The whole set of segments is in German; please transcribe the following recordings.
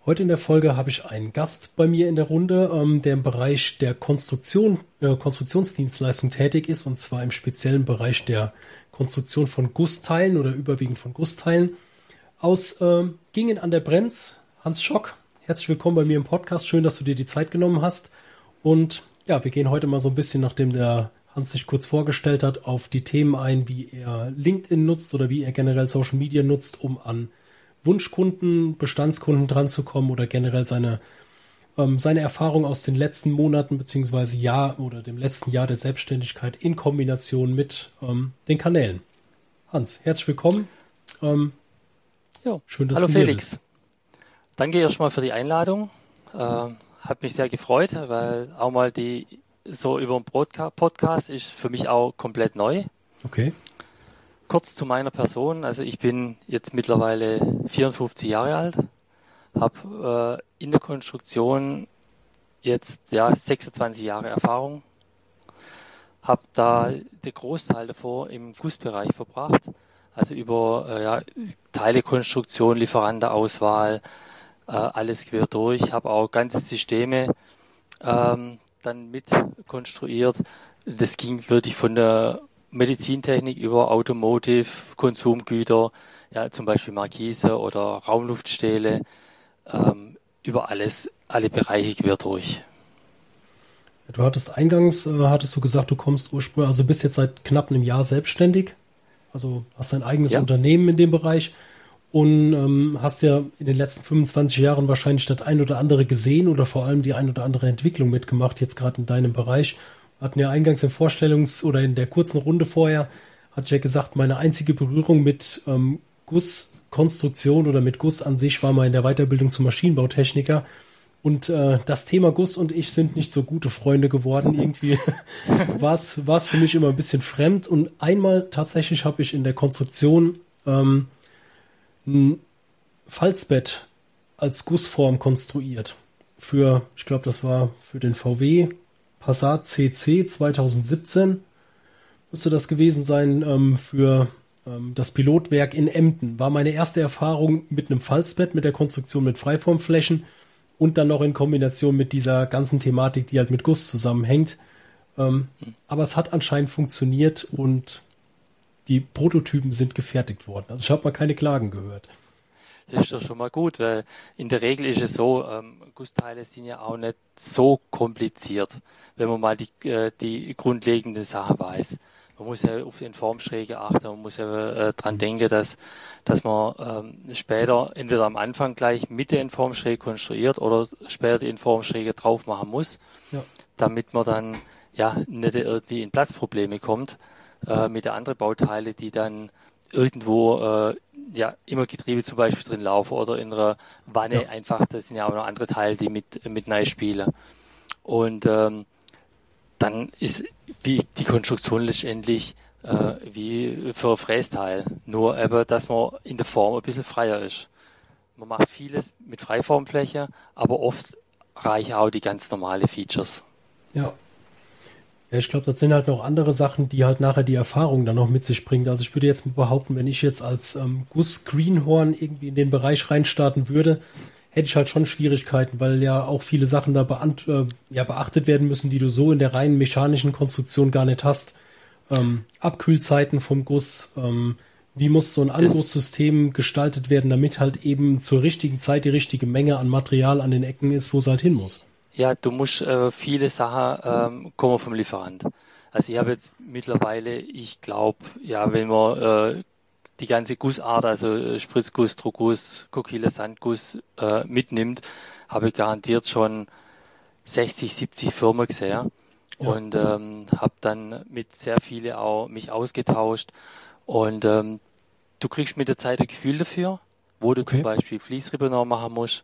Heute in der Folge habe ich einen Gast bei mir in der Runde, der im Bereich der Konstruktionsdienstleistung tätig ist, und zwar im speziellen Bereich der Konstruktion von Gussteilen oder überwiegend von Gussteilen aus Gingen an der Brenz. Hans Schock, herzlich willkommen bei mir im Podcast. Schön, dass du dir die Zeit genommen hast. Und ja, wir gehen heute mal so ein bisschen, nachdem der Hans sich kurz vorgestellt hat, auf die Themen ein, wie er LinkedIn nutzt oder wie er generell Social Media nutzt, um an Wunschkunden, Bestandskunden dran zu kommen oder generell seine Erfahrung aus den letzten Monaten beziehungsweise Jahr oder dem letzten Jahr der Selbstständigkeit in Kombination mit den Kanälen. Hans, herzlich willkommen. Schön, dass du hier bist. Felix. Danke erstmal für die Einladung. Hat mich sehr gefreut, weil auch mal so über einen Podcast ist für mich auch komplett neu. Okay. Kurz zu meiner Person. Also ich bin jetzt mittlerweile 54 Jahre alt, habe in der Konstruktion jetzt 26 Jahre Erfahrung, habe da den Großteil davor im Gussbereich verbracht, also über Teilekonstruktion, Lieferantenauswahl, alles quer durch, habe auch ganze Systeme dann mit konstruiert. Das ging wirklich von der Medizintechnik über Automotive, Konsumgüter, zum Beispiel Markise oder Raumluftstähle, über alle Bereiche quer durch. Du hattest eingangs, du gesagt, du kommst ursprünglich, also bist jetzt seit knapp einem Jahr selbstständig, also hast dein eigenes Unternehmen in dem Bereich und hast ja in den letzten 25 Jahren wahrscheinlich das ein oder andere gesehen oder vor allem die ein oder andere Entwicklung mitgemacht, jetzt gerade in deinem Bereich. Wir hatten ja eingangs oder in der kurzen Runde vorher, hatte ich ja gesagt, meine einzige Berührung mit Gusskonstruktion oder mit Guss an sich war mal in der Weiterbildung zum Maschinenbautechniker. Und das Thema Guss und ich sind nicht so gute Freunde geworden. Irgendwie war es für mich immer ein bisschen fremd. Und einmal tatsächlich habe ich in der Konstruktion ein Falzbett als Gussform konstruiert. Ich glaube, das war für den VW Passat CC 2017. Müsste das gewesen sein für das Pilotwerk in Emden. War meine erste Erfahrung mit einem Falzbett, mit der Konstruktion mit Freiformflächen und dann noch in Kombination mit dieser ganzen Thematik, die halt mit Guss zusammenhängt. Aber es hat anscheinend funktioniert und die Prototypen sind gefertigt worden. Also ich habe mal keine Klagen gehört. Das ist doch schon mal gut, weil in der Regel ist es so, Gussteile sind ja auch nicht so kompliziert, wenn man mal die grundlegenden Sachen weiß. Man muss ja auf den Formschräge achten, man muss ja dran denken, dass man später entweder am Anfang gleich mit den Formschräge konstruiert oder später die Formschräge drauf machen muss, damit man dann nicht irgendwie in Platzprobleme kommt mit den anderen Bauteile, die dann irgendwo immer Getriebe zum Beispiel drin laufen oder in einer Wanne einfach, das sind ja auch noch andere Teile, die mit rein spielen. Und dann ist die Konstruktion letztendlich wie für ein Frästeil, nur eben, dass man in der Form ein bisschen freier ist. Man macht vieles mit Freiformfläche, aber oft reichen auch die ganz normale Features. Ja, ich glaube, das sind halt noch andere Sachen, die halt nachher die Erfahrung dann noch mit sich bringt. Also ich würde jetzt behaupten, wenn ich jetzt als Guss-Greenhorn irgendwie in den Bereich reinstarten würde, hätte ich halt schon Schwierigkeiten, weil ja auch viele Sachen da beachtet werden müssen, die du so in der reinen mechanischen Konstruktion gar nicht hast. Abkühlzeiten vom Guss, wie muss so ein Angusssystem gestaltet werden, damit halt eben zur richtigen Zeit die richtige Menge an Material an den Ecken ist, wo es halt hin muss. Ja, du musst viele Sachen kommen vom Lieferant. Also ich habe jetzt mittlerweile, ich glaube, wenn man die ganze Gussart, also Spritzguss, Druckguss, Kokile, Sandguss mitnimmt, habe ich garantiert schon 60, 70 Firmen gesehen und habe dann mit sehr vielen auch mich ausgetauscht und du kriegst mit der Zeit ein Gefühl dafür, wo du zum Beispiel Fließrippe noch machen musst,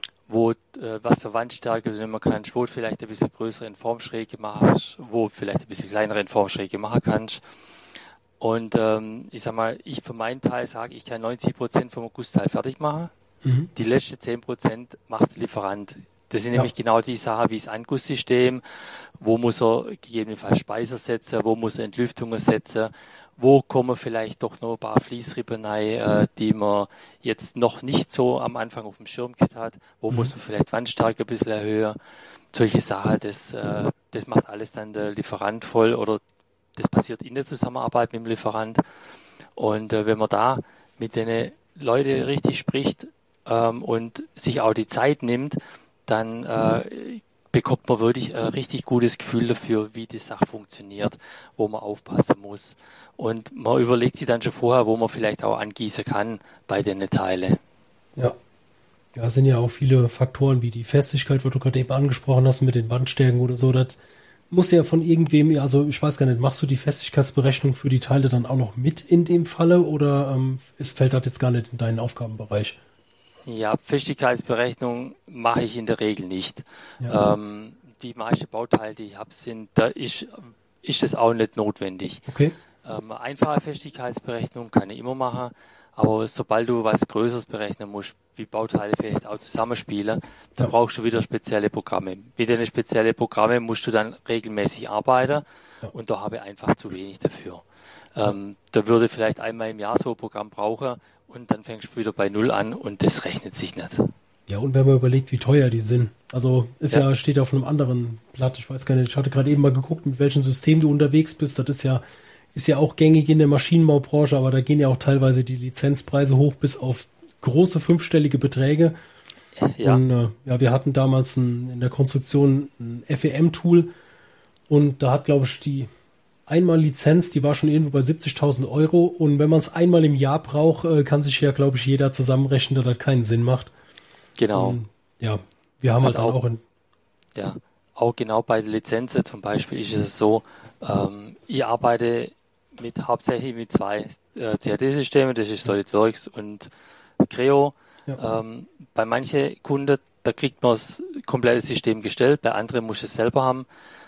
was für Wandstärke du nehmen kannst, wo du vielleicht ein bisschen größere in Formschräge machst, wo du vielleicht ein bisschen kleinere in Formschräge machen kannst. Und ich sag mal, ich für meinen Teil sage, ich kann 90% vom Gussteil fertig machen. Die letzten 10% macht der Lieferant Das sind nämlich genau die Sachen wie das Angusssystem, wo muss er gegebenenfalls Speiser setzen, wo muss er Entlüftungen setzen, wo kommen vielleicht doch noch ein paar Fließrippen rein, die man jetzt noch nicht so am Anfang auf dem Schirm gehabt hat, wo muss man vielleicht Wandstärke ein bisschen erhöhen. Solche Sachen, das macht alles dann der Lieferant voll oder das passiert in der Zusammenarbeit mit dem Lieferant. Und wenn man da mit den Leuten richtig spricht und sich auch die Zeit nimmt, dann bekommt man wirklich ein richtig gutes Gefühl dafür, wie die Sache funktioniert, wo man aufpassen muss. Und man überlegt sich dann schon vorher, wo man vielleicht auch angießen kann bei den Teilen. Ja. Ja, es sind ja auch viele Faktoren, wie die Festigkeit, wo du gerade eben angesprochen hast, mit den Wandstärken oder so. Das muss ja von irgendwem, also ich weiß gar nicht, machst du die Festigkeitsberechnung für die Teile dann auch noch mit in dem Falle oder fällt das jetzt gar nicht in deinen Aufgabenbereich? Ja, Festigkeitsberechnung mache ich in der Regel nicht. Ja. Die meisten Bauteile, die ich habe, da ist das auch nicht notwendig. Okay. Einfache Festigkeitsberechnung kann ich immer machen, aber sobald du was Größeres berechnen musst, wie Bauteile vielleicht auch zusammenspielen, dann brauchst du wieder spezielle Programme. Mit den speziellen Programmen musst du dann regelmäßig arbeiten und da habe ich einfach zu wenig dafür. Da würde vielleicht einmal im Jahr so ein Programm brauchen und dann fängst du wieder bei Null an und das rechnet sich nicht. Ja, und wenn man überlegt, wie teuer die sind. Also steht auf einem anderen Blatt, ich weiß gar nicht, ich hatte gerade eben mal geguckt, mit welchem System du unterwegs bist. Das ist ja auch gängig in der Maschinenbaubranche, aber da gehen ja auch teilweise die Lizenzpreise hoch bis auf große fünfstellige Beträge. Ja. Und wir hatten damals in der Konstruktion ein FEM-Tool und da hat, glaube ich, die einmal Lizenz, die war schon irgendwo bei 70.000 Euro und wenn man es einmal im Jahr braucht, kann sich ja, glaube ich, jeder zusammenrechnen, dass das keinen Sinn macht. Genau. Und, wir haben also halt auch auch genau bei der Lizenz zum Beispiel ist es so, ich arbeite hauptsächlich mit zwei CAD-Systemen, das ist SolidWorks und Creo. Ja. Bei manchen Kunden, da kriegt man das komplette System gestellt, bei anderen muss es selber haben.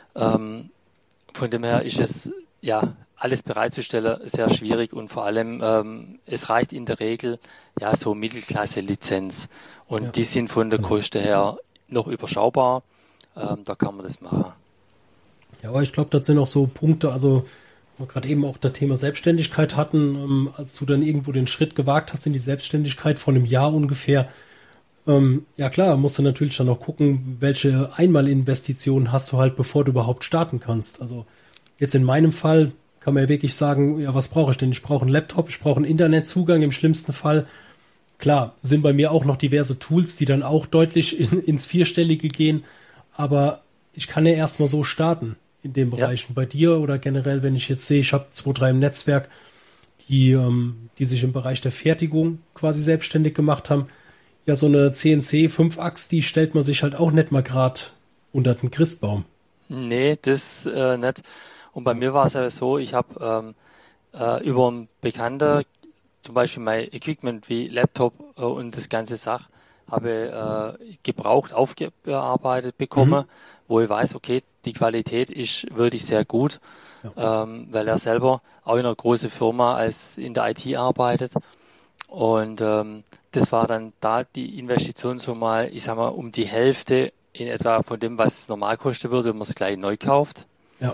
Von dem her ist es alles bereitzustellen sehr schwierig und vor allem es reicht in der Regel so Mittelklasse-Lizenz und die sind von der Kosten her noch überschaubar. Da kann man das machen. Ja, aber ich glaube, das sind auch so Punkte, also wir gerade eben auch das Thema Selbstständigkeit hatten, als du dann irgendwo den Schritt gewagt hast in die Selbstständigkeit vor einem Jahr ungefähr. Klar, musst du natürlich dann auch gucken, welche Einmalinvestitionen hast du halt, bevor du überhaupt starten kannst. Also jetzt in meinem Fall kann man ja wirklich sagen, was brauche ich denn? Ich brauche einen Laptop, ich brauche einen Internetzugang im schlimmsten Fall. Klar, sind bei mir auch noch diverse Tools, die dann auch deutlich ins Vierstellige gehen, aber ich kann ja erstmal so starten in dem Bereich. Und bei dir oder generell, wenn ich jetzt sehe, ich habe 2, 3 im Netzwerk, die sich im Bereich der Fertigung quasi selbstständig gemacht haben. Ja, so eine CNC 5-Achs, die stellt man sich halt auch nicht mal gerade unter den Christbaum. Nee, das nicht. Und bei mir war es ja so, ich habe über einen Bekannten zum Beispiel mein Equipment wie Laptop und das ganze Sach habe gebraucht, aufgearbeitet bekommen, wo ich weiß, okay, die Qualität ist wirklich sehr gut, weil er selber auch in einer großen Firma als in der IT arbeitet. Und das war dann da die Investition so mal, ich sag mal, um die Hälfte in etwa von dem, was es normal kosten würde, wenn man es gleich neu kauft. Ja.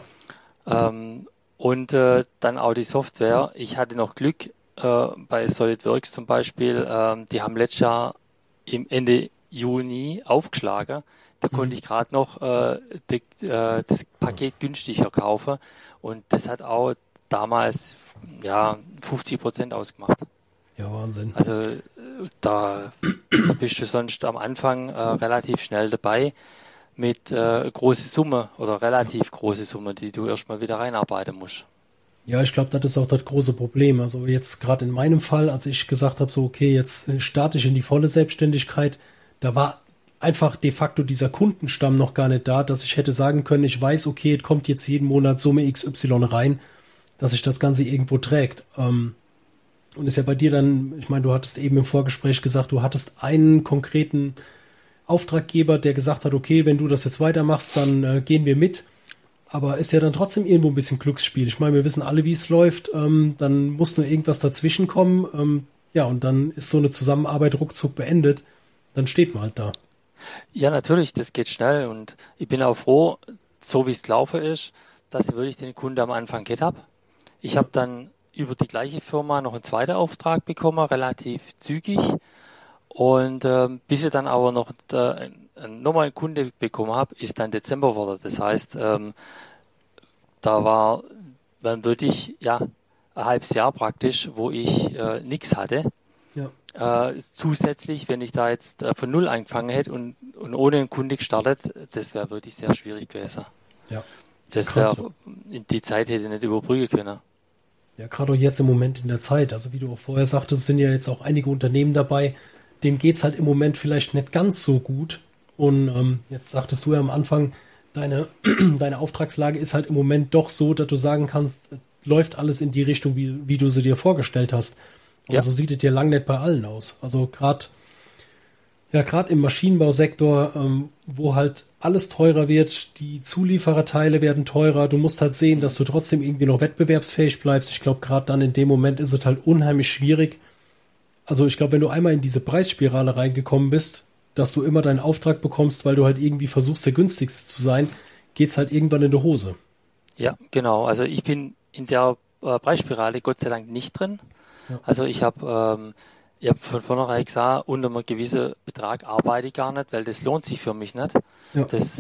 Und dann auch die Software. Ich hatte noch Glück bei SolidWorks zum Beispiel. Die haben letztes Jahr im Ende Juni aufgeschlagen. Da konnte ich gerade noch das Paket günstiger kaufen. Und das hat auch damals 50% ausgemacht. Ja, Wahnsinn. Also da bist du sonst am Anfang relativ schnell dabei mit große Summe oder relativ große Summe, die du erstmal wieder reinarbeiten musst. Ja, ich glaube, das ist auch das große Problem. Also jetzt gerade in meinem Fall, als ich gesagt habe, so okay, jetzt starte ich in die volle Selbstständigkeit, da war einfach de facto dieser Kundenstamm noch gar nicht da, dass ich hätte sagen können, ich weiß, okay, es kommt jetzt jeden Monat Summe XY rein, dass sich das Ganze irgendwo trägt. Und ist ja bei dir dann, ich meine, du hattest eben im Vorgespräch gesagt, du hattest einen konkreten Auftraggeber, der gesagt hat, okay, wenn du das jetzt weitermachst, dann gehen wir mit. Aber ist ja dann trotzdem irgendwo ein bisschen Glücksspiel. Ich meine, wir wissen alle, wie es läuft. Dann muss nur irgendwas dazwischen kommen. Und dann ist so eine Zusammenarbeit ruckzuck beendet. Dann steht man halt da. Ja, natürlich, das geht schnell und ich bin auch froh, so wie es gelaufen ist, dass ich wirklich den Kunde am Anfang gehabt habe. Ich Ja, habe dann über die gleiche Firma noch einen zweiten Auftrag bekommen, relativ zügig. Und bis ich dann aber noch nochmal einen Kunde bekommen habe, ist dann Dezember geworden. Das heißt, da war dann wirklich ja ein halbes Jahr praktisch, wo ich nichts hatte. ja, Zusätzlich, wenn ich da jetzt von Null angefangen hätte und ohne einen Kunde gestartet, das wäre wirklich sehr schwierig gewesen. ja. Ja, Das gerade wäre, die Zeit hätte ich nicht überbrücken können. ja, gerade auch jetzt im Moment in der Zeit. Also wie du auch vorher sagtest, sind ja jetzt auch einige Unternehmen dabei, denen geht's halt im Moment vielleicht nicht ganz so gut. Und jetzt sagtest du ja am Anfang, deine, deine Auftragslage ist halt im Moment doch so, dass du sagen kannst, läuft alles in die Richtung, wie du sie dir vorgestellt hast. Aber Ja, so sieht es ja lang nicht bei allen aus. Also gerade im Maschinenbausektor, wo halt alles teurer wird, die Zuliefererteile werden teurer, du musst halt sehen, dass du trotzdem irgendwie noch wettbewerbsfähig bleibst. Ich glaube, gerade dann in dem Moment ist es halt unheimlich schwierig. Also ich glaube, wenn du einmal in diese Preisspirale reingekommen bist, dass du immer deinen Auftrag bekommst, weil du halt irgendwie versuchst, der günstigste zu sein, geht's halt irgendwann in die Hose. ja, genau. Also ich bin in der Preisspirale Gott sei Dank nicht drin. Ja, Also ich hab von vornherein gesagt, unter einem gewissen Betrag arbeite ich gar nicht, weil das lohnt sich für mich nicht. ja, Das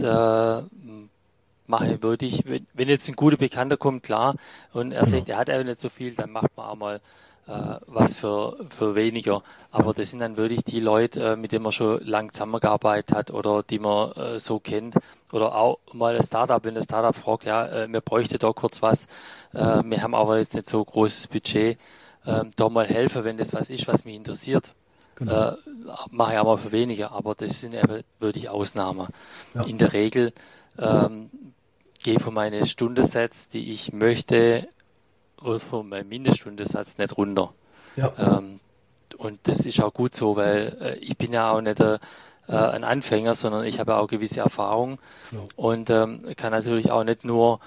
mache ich wirklich, wenn jetzt ein guter Bekannter kommt, klar, und er genau. sagt, er hat einfach nicht so viel, dann macht man auch mal was für weniger. Ja, Aber das sind dann wirklich die Leute, mit denen man schon lang zusammengearbeitet hat oder die man so kennt. Oder auch mal ein Startup, wenn das Startup fragt, ja, wir bräuchte da kurz was, wir haben aber jetzt nicht so großes Budget, ja, da mal helfen, wenn das was ist, was mich interessiert. genau. Äh, mache ich auch mal für weniger, aber das sind eben wirklich Ausnahmen. Ja, In der Regel ähm, gehe von meinen Stundensätzen, die ich möchte, oder von meinem Mindeststundensatz nicht runter. ja, Ähm, und das ist auch gut so, weil ich bin ja auch nicht ein Anfänger, sondern ich habe auch gewisse Erfahrung genau. und kann natürlich auch nicht nur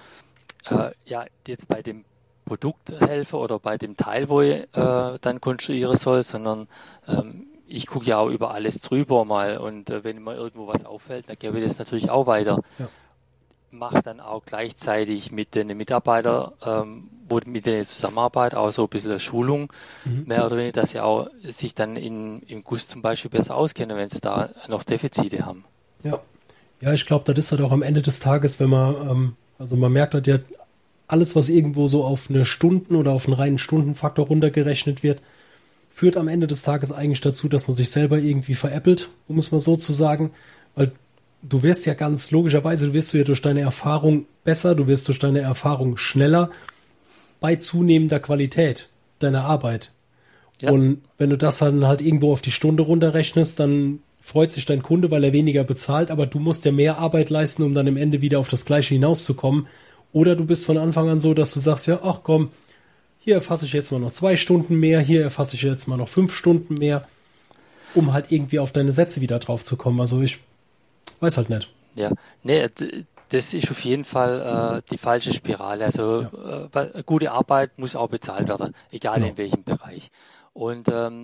ja, jetzt bei dem Produkt helfen oder bei dem Teil, wo ich dann konstruieren soll, sondern ich gucke ja auch über alles drüber mal und wenn mir irgendwo was auffällt, dann gebe ich das natürlich auch weiter. Ja, Mache dann auch gleichzeitig mit den Mitarbeitern, mit denen ich zusammenarbeite, auch so ein bisschen eine Schulung, mhm. mehr oder weniger, dass sie auch sich dann im Guss zum Beispiel besser auskennen, wenn sie da noch Defizite haben. Ja. Ja, ich glaube, das ist halt auch am Ende des Tages, wenn man, also man merkt halt ja, alles, was irgendwo so auf eine Stunden- oder auf einen reinen Stundenfaktor runtergerechnet wird, führt am Ende des Tages eigentlich dazu, dass man sich selber irgendwie veräppelt, um es mal so zu sagen. Weil du wirst ja ganz logischerweise, du wirst du ja durch deine Erfahrung besser, du wirst durch deine Erfahrung schneller bei zunehmender Qualität deiner Arbeit. Ja, Und wenn du das dann halt irgendwo auf die Stunde runterrechnest, dann freut sich dein Kunde, weil er weniger bezahlt, aber du musst ja mehr Arbeit leisten, um dann im Ende wieder auf das Gleiche hinauszukommen. Oder du bist von Anfang an so, dass du sagst, ja, ach komm, hier erfasse ich jetzt mal noch 2 Stunden mehr, hier erfasse ich jetzt mal noch 5 Stunden mehr, um halt irgendwie auf deine Sätze wieder drauf zu kommen. Also ich weiß halt nicht. ja. Nee, das ist auf jeden Fall die falsche Spirale. Also Ja, gute Arbeit muss auch bezahlt werden, egal genau. in welchem Bereich. Und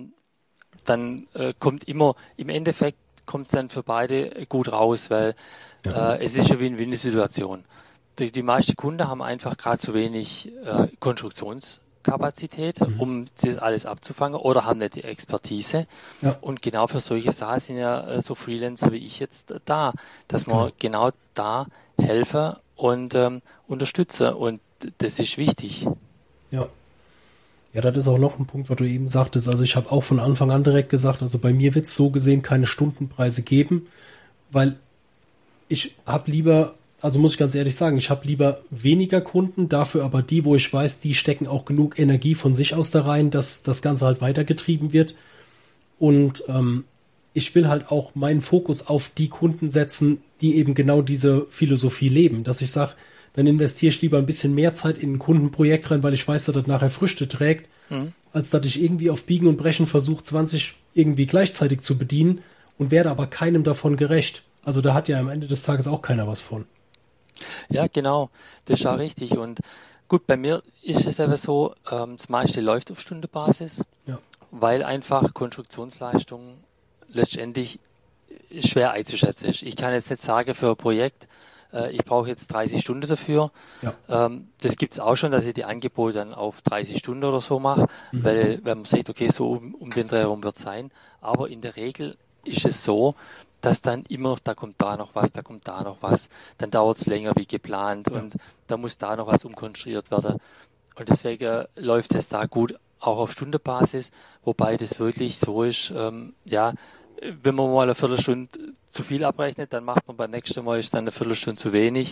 dann kommt immer, im Endeffekt kommt es dann für beide gut raus, weil Ja, es ist eine Win-Win-Situation. Die meisten Kunden haben einfach gerade zu wenig Konstruktionskapazität, mhm. um das alles abzufangen oder haben nicht die Expertise. Ja, Und genau für solche Sachen sind ja so Freelancer wie ich jetzt da, dass man genau. genau da helfen und unterstützen. Und das ist wichtig. Ja. Ja, das ist auch noch ein Punkt, was du eben sagtest. Also ich habe auch von Anfang an direkt gesagt, also bei mir wird es so gesehen keine Stundenpreise geben, weil ich habe lieber, also muss ich ganz ehrlich sagen, ich habe lieber weniger Kunden, dafür aber die, wo ich weiß, die stecken auch genug Energie von sich aus da rein, dass das Ganze halt weitergetrieben wird. Und ich will halt auch meinen Fokus auf die Kunden setzen, die eben genau diese Philosophie leben, dass ich sage, dann investiere ich lieber ein bisschen mehr Zeit in ein Kundenprojekt rein, weil ich weiß, dass das nachher Früchte trägt, Mhm. als dass ich irgendwie auf Biegen und Brechen versuche, 20 irgendwie gleichzeitig zu bedienen und werde aber keinem davon gerecht. Also da hat ja am Ende des Tages auch keiner was von. Ja, genau, das ist auch richtig. Und gut, bei mir ist es aber so, das meiste läuft auf Stundenbasis, Ja, weil einfach Konstruktionsleistung letztendlich schwer einzuschätzen ist. Ich kann jetzt nicht sagen für ein Projekt, ich brauche jetzt 30 Stunden dafür. Ja. Das gibt es auch schon, dass ich die Angebote dann auf 30 Stunden oder so mache, weil wenn man sagt, okay, so um den Dreh herum wird es sein. Aber in der Regel ist es so, dass dann immer, da kommt da noch was, da kommt da noch was, dann dauert es länger wie geplant und da muss da noch was umkonstruiert werden. Und deswegen läuft es da gut, auch auf Stundenbasis, wobei das wirklich so ist, wenn man mal eine Viertelstunde zu viel abrechnet, dann macht man beim nächsten Mal ist dann eine Viertelstunde zu wenig.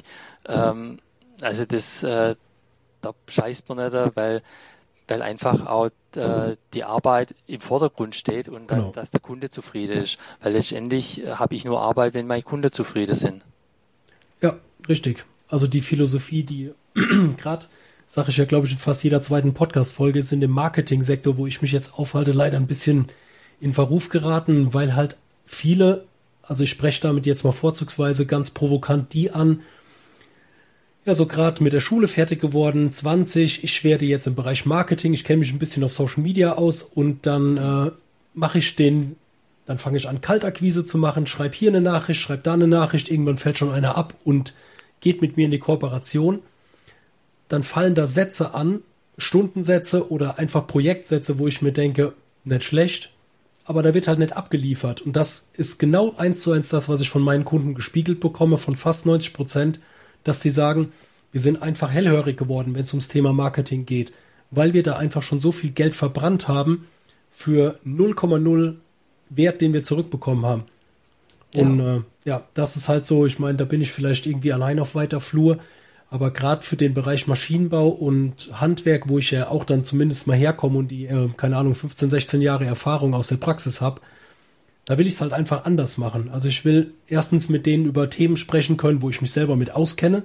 Also das, da scheißt man nicht, weil einfach auch die Arbeit im Vordergrund steht und dann, dass der Kunde zufrieden ist. Weil letztendlich habe ich nur Arbeit, wenn meine Kunden zufrieden sind. Ja, richtig. Also die Philosophie, die gerade, sage ich ja, glaube ich, in fast jeder zweiten Podcast-Folge ist in dem Marketing-Sektor, wo ich mich jetzt aufhalte, leider ein bisschen in Verruf geraten, weil halt viele, also ich spreche damit jetzt mal vorzugsweise ganz provokant die an, ja, so gerade mit der Schule fertig geworden, 20, ich werde jetzt im Bereich Marketing, ich kenne mich ein bisschen auf Social Media aus und dann dann fange ich an, Kaltakquise zu machen, schreibe hier eine Nachricht, schreibe da eine Nachricht, irgendwann fällt schon einer ab und geht mit mir in die Kooperation. Dann fallen da Sätze an, Stundensätze oder einfach Projektsätze, wo ich mir denke, nicht schlecht, aber da wird halt nicht abgeliefert. Und das ist genau 1:1 das, was ich von meinen Kunden gespiegelt bekomme, von fast 90%, dass die sagen, wir sind einfach hellhörig geworden, wenn es ums Thema Marketing geht, weil wir da einfach schon so viel Geld verbrannt haben für 0,0 Wert, den wir zurückbekommen haben. Und das ist halt so, ich meine, da bin ich vielleicht irgendwie allein auf weiter Flur, aber gerade für den Bereich Maschinenbau und Handwerk, wo ich ja auch dann zumindest mal herkomme und die, 15, 16 Jahre Erfahrung aus der Praxis habe, da will ich es halt einfach anders machen. Also ich will erstens mit denen über Themen sprechen können, wo ich mich selber mit auskenne.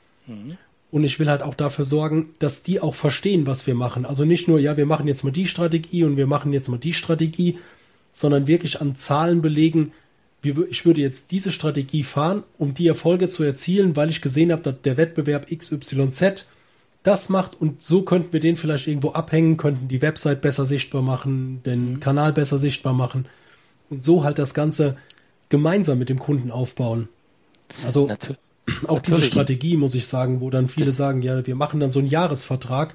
Und ich will halt auch dafür sorgen, dass die auch verstehen, was wir machen. Also nicht nur, ja, wir machen jetzt mal die Strategie und wir machen jetzt mal die Strategie, sondern wirklich an Zahlen belegen, ich würde jetzt diese Strategie fahren, um die Erfolge zu erzielen, weil ich gesehen habe, dass der Wettbewerb XYZ das macht und so könnten wir den vielleicht irgendwo abhängen, könnten die Website besser sichtbar machen, den Kanal besser sichtbar machen und so halt das Ganze gemeinsam mit dem Kunden aufbauen. Also auch diese Strategie, muss ich sagen, wo dann viele sagen, ja, wir machen dann so einen Jahresvertrag.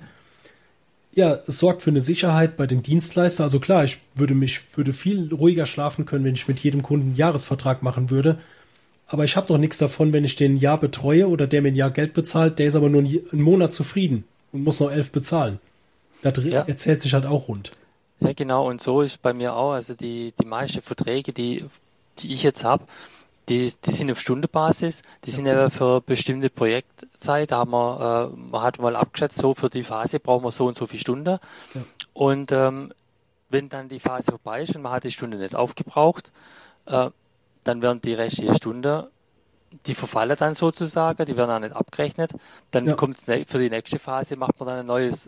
Ja, es sorgt für eine Sicherheit bei den Dienstleistern. Also klar, ich würde viel ruhiger schlafen können, wenn ich mit jedem Kunden einen Jahresvertrag machen würde. Aber ich habe doch nichts davon, wenn ich den ein Jahr betreue oder der mir ein Jahr Geld bezahlt, der ist aber nur einen Monat zufrieden und muss noch 11 bezahlen. Das erzählt sich halt auch rund. Ja, genau. Und so ist bei mir auch. Also die meisten Verträge, die ich jetzt habe, die sind auf Stundenbasis, die sind ja für bestimmte Projektzeit, da haben man hat mal abgeschätzt, so für die Phase brauchen wir so und so viele Stunden. Ja. Und wenn dann die Phase vorbei ist und man hat die Stunde nicht aufgebraucht, dann werden die restlichen Stunden, die verfallen dann sozusagen, die werden auch nicht abgerechnet. Dann kommt für die nächste Phase, macht man dann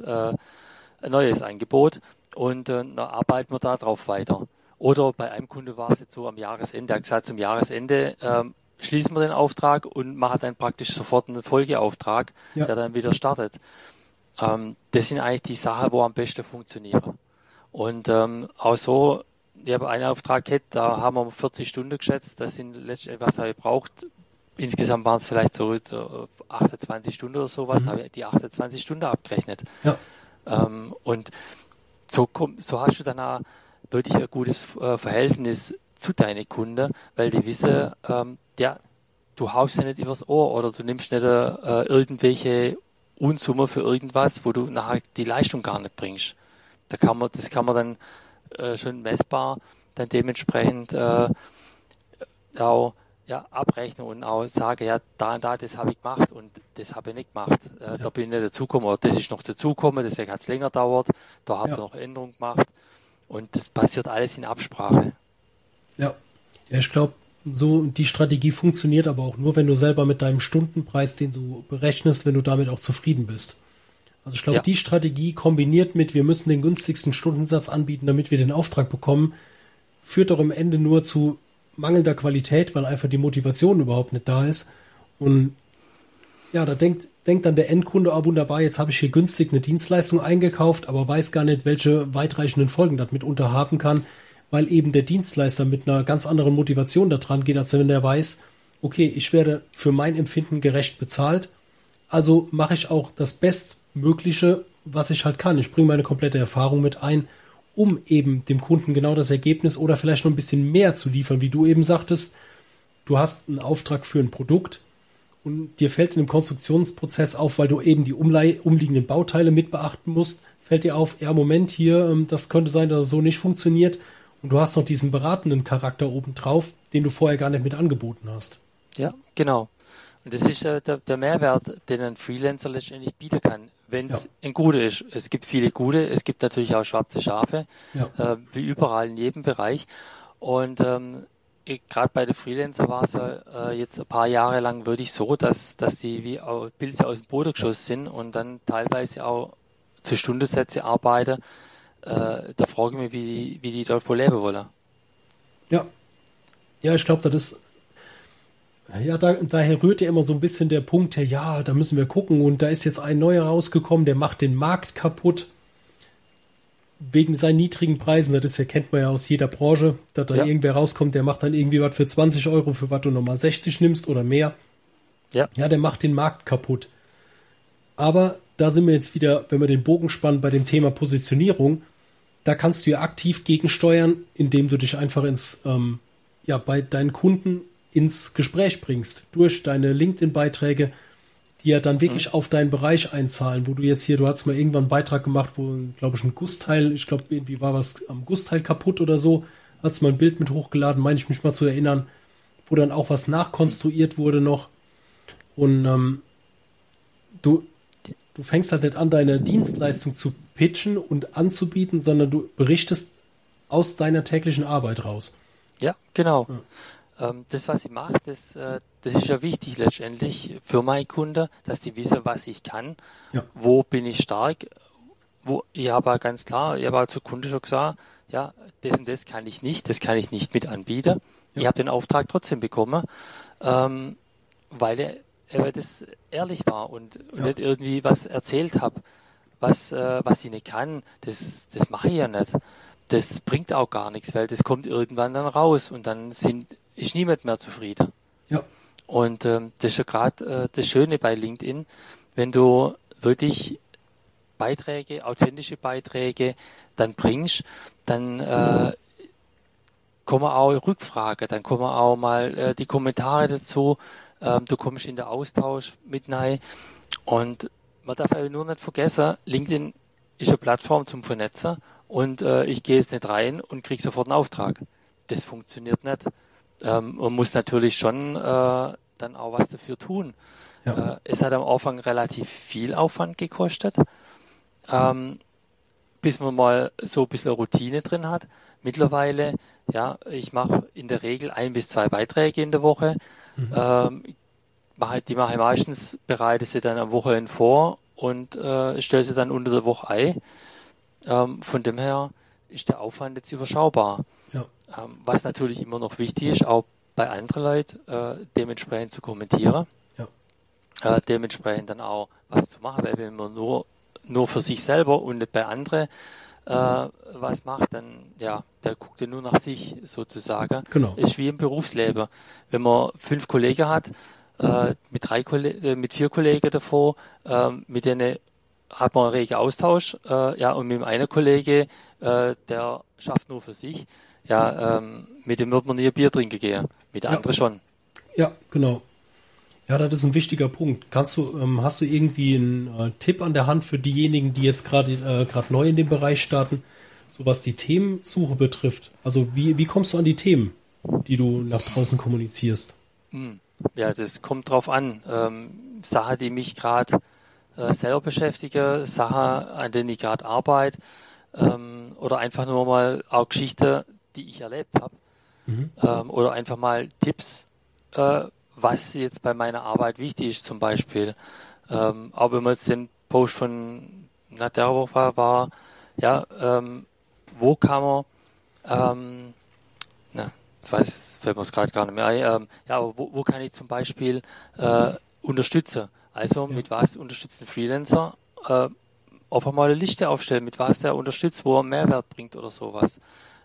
ein neues Angebot und dann arbeiten wir da drauf weiter. Oder bei einem Kunde war es jetzt so am Jahresende, er hat gesagt, zum Jahresende schließen wir den Auftrag und machen dann praktisch sofort einen Folgeauftrag, der dann wieder startet. Das sind eigentlich die Sachen, wo am besten funktionieren. Und auch so, ich habe einen Auftrag gehabt, da haben wir 40 Stunden geschätzt, das sind letztendlich, was er gebraucht. Insgesamt waren es vielleicht so 28 Stunden oder sowas, da habe ich die 28 Stunden abgerechnet. Ja. Und so hast du dann auch wirklich ein gutes Verhältnis zu deinen Kunden, weil die wissen, du haust ja nicht übers Ohr oder du nimmst nicht irgendwelche Unsummen für irgendwas, wo du nachher die Leistung gar nicht bringst. Das kann man dann schon messbar dann dementsprechend auch abrechnen und auch sagen, ja, da und da, das habe ich gemacht und das habe ich nicht gemacht. Da bin ich nicht dazugekommen oder das ist noch dazugekommen, deswegen hat es länger gedauert, da habe ich noch Änderungen gemacht. Und das passiert alles in Absprache. Ja, ich glaube, so die Strategie funktioniert aber auch nur, wenn du selber mit deinem Stundenpreis, den du berechnest, wenn du damit auch zufrieden bist. Also ich glaube, die Strategie kombiniert mit, wir müssen den günstigsten Stundensatz anbieten, damit wir den Auftrag bekommen, führt doch am Ende nur zu mangelnder Qualität, weil einfach die Motivation überhaupt nicht da ist. Und ja, da denkt dann der Endkunde, wunderbar, jetzt habe ich hier günstig eine Dienstleistung eingekauft, aber weiß gar nicht, welche weitreichenden Folgen das mitunter haben kann, weil eben der Dienstleister mit einer ganz anderen Motivation da dran geht, als wenn der weiß, okay, ich werde für mein Empfinden gerecht bezahlt, also mache ich auch das Bestmögliche, was ich halt kann. Ich bringe meine komplette Erfahrung mit ein, um eben dem Kunden genau das Ergebnis oder vielleicht noch ein bisschen mehr zu liefern, wie du eben sagtest. Du hast einen Auftrag für ein Produkt und dir fällt in dem Konstruktionsprozess auf, weil du eben die umliegenden Bauteile mit beachten musst, fällt dir auf, ja, Moment, hier, das könnte sein, dass es so nicht funktioniert. Und du hast noch diesen beratenden Charakter obendrauf, den du vorher gar nicht mit angeboten hast. Ja, genau. Und das ist der Mehrwert, den ein Freelancer letztendlich bieten kann, wenn es ein guter ist. Es gibt viele gute, es gibt natürlich auch schwarze Schafe, wie überall in jedem Bereich. Und gerade bei den Freelancer war es jetzt ein paar Jahre lang wirklich so, dass die wie Pilze aus dem Boden geschossen sind und dann teilweise auch zu Stundensätze arbeiten. Da frage ich mich, wie die davon leben wollen. Ja, ich glaube, das ist, daher rührt ja immer so ein bisschen der Punkt her, ja, da müssen wir gucken und da ist jetzt ein neuer rausgekommen, der macht den Markt kaputt wegen seinen niedrigen Preisen. Das kennt man ja aus jeder Branche, dass da irgendwer rauskommt, der macht dann irgendwie was für 20 Euro, für was du nochmal 60 nimmst oder mehr. Ja, der macht den Markt kaputt. Aber da sind wir jetzt wieder, wenn wir den Bogen spannen bei dem Thema Positionierung, da kannst du ja aktiv gegensteuern, indem du dich einfach bei deinen Kunden ins Gespräch bringst, durch deine LinkedIn-Beiträge, die ja dann wirklich auf deinen Bereich einzahlen, wo du jetzt hier, du hast mal irgendwann einen Beitrag gemacht, wo, glaube ich, ein Gussteil, ich glaube, irgendwie war was am Gussteil kaputt oder so, hast mal ein Bild mit hochgeladen, meine ich mich mal zu erinnern, wo dann auch was nachkonstruiert wurde noch. Und du fängst halt nicht an, deine Dienstleistung zu pitchen und anzubieten, sondern du berichtest aus deiner täglichen Arbeit raus. Ja, genau. Ja. Das, was ich mache, das ist ja wichtig letztendlich für meine Kunden, dass die wissen, was ich kann, wo bin ich stark, ich habe ganz klar, ich habe auch zu Kunden schon gesagt, ja, das und das kann ich nicht mit anbieten. Ja. Ich habe den Auftrag trotzdem bekommen, weil er das ehrlich war und nicht irgendwie was erzählt habe, was ich nicht kann, das mache ich ja nicht. Das bringt auch gar nichts, weil das kommt irgendwann dann raus und dann ist niemand mehr zufrieden. Ja. Und das ist ja gerade das Schöne bei LinkedIn, wenn du wirklich authentische Beiträge dann bringst, dann kommen auch Rückfragen, dann kommen auch mal die Kommentare dazu, du kommst in den Austausch mit rein und man darf aber nur nicht vergessen, LinkedIn ist eine Plattform zum Vernetzen und ich gehe jetzt nicht rein und kriege sofort einen Auftrag. Das funktioniert nicht. Man muss natürlich schon dann auch was dafür tun. Ja. Es hat am Anfang relativ viel Aufwand gekostet, bis man mal so ein bisschen Routine drin hat. Mittlerweile, ich mache in der Regel 1 bis 2 Beiträge in der Woche. Die mache ich meistens, bereite sie dann am Wochenende vor und stelle sie dann unter der Woche ein. Von dem her ist der Aufwand jetzt überschaubar. Ja. Was natürlich immer noch wichtig ist, auch bei anderen Leuten dementsprechend zu kommentieren, dementsprechend dann auch was zu machen, weil wenn man nur für sich selber und nicht bei anderen was macht, dann der guckt ja nur nach sich sozusagen. Genau. Ist wie im Berufsleben. Wenn man 5 Kollegen hat, mit 4 Kollegen davor, mit denen hat man einen regen Austausch, und mit dem einen Kollege, der schafft nur für sich, mit dem wird man nie ein Bier trinken gehen, mit der anderen schon. Ja, genau. Ja, das ist ein wichtiger Punkt. Hast du irgendwie einen Tipp an der Hand für diejenigen, die jetzt gerade neu in dem Bereich starten, so was die Themensuche betrifft? Also wie kommst du an die Themen, die du nach draußen kommunizierst? Ja, das kommt drauf an. Sachen, die mich gerade selber beschäftige, Sachen, an denen ich gerade arbeite, oder einfach nur mal auch Geschichten, die ich erlebt habe, oder einfach mal Tipps, was jetzt bei meiner Arbeit wichtig ist, zum Beispiel. Auch wenn man jetzt den Post von der Woche war, wo kann man, fällt mir es gerade gar nicht mehr ein, aber wo kann ich zum Beispiel unterstützen? Also mit was unterstützt ein Freelancer? Einfach mal eine Liste aufstellen, mit was der unterstützt, wo er Mehrwert bringt oder sowas.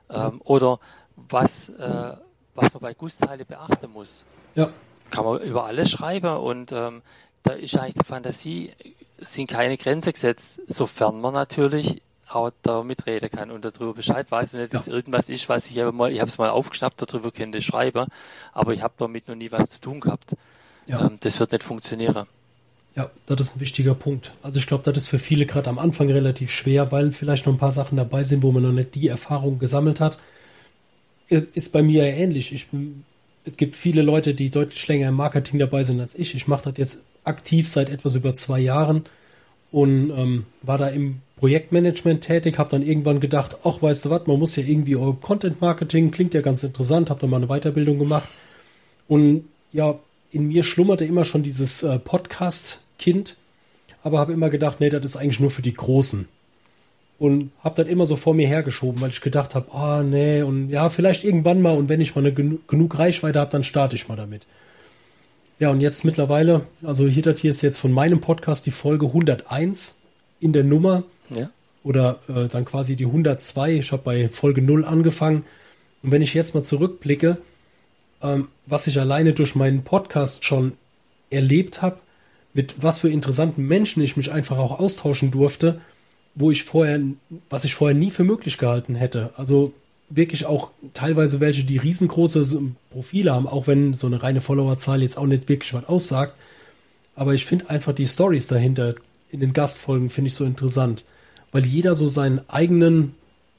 Oder was man bei Gussteile beachten muss. Ja. Kann man über alles schreiben und da ist eigentlich die Fantasie, sind keine Grenzen gesetzt, sofern man natürlich auch damit reden kann und darüber Bescheid weiß und nicht, dass irgendwas ist, was ich habe es mal aufgeschnappt, darüber könnte ich schreiben, aber ich habe damit noch nie was zu tun gehabt. Ja. Das wird nicht funktionieren. Ja, das ist ein wichtiger Punkt. Also ich glaube, das ist für viele gerade am Anfang relativ schwer, weil vielleicht noch ein paar Sachen dabei sind, wo man noch nicht die Erfahrung gesammelt hat. Ist bei mir ja ähnlich. Es gibt viele Leute, die deutlich länger im Marketing dabei sind als ich. Ich mache das jetzt aktiv seit etwas über 2 Jahren und war da im Projektmanagement tätig, habe dann irgendwann gedacht, ach, weißt du was, man muss ja irgendwie Content-Marketing, klingt ja ganz interessant, habe dann mal eine Weiterbildung gemacht und ja, in mir schlummerte immer schon dieses Podcast-Kind, aber habe immer gedacht, nee, das ist eigentlich nur für die Großen. Und habe das immer so vor mir hergeschoben, weil ich gedacht habe, nee, und ja, vielleicht irgendwann mal und wenn ich mal genug Reichweite habe, dann starte ich mal damit. Ja, und jetzt mittlerweile, also das hier ist jetzt von meinem Podcast die Folge 101 in der Nummer. Ja. Oder dann quasi die 102. Ich habe bei Folge 0 angefangen. Und wenn ich jetzt mal zurückblicke, was ich alleine durch meinen Podcast schon erlebt habe, mit was für interessanten Menschen ich mich einfach auch austauschen durfte, was ich vorher nie für möglich gehalten hätte. Also wirklich auch teilweise welche, die riesengroße Profile haben, auch wenn so eine reine Followerzahl jetzt auch nicht wirklich was aussagt. Aber ich finde einfach die Storys dahinter in den Gastfolgen finde ich so interessant, weil jeder ist seinen eigenen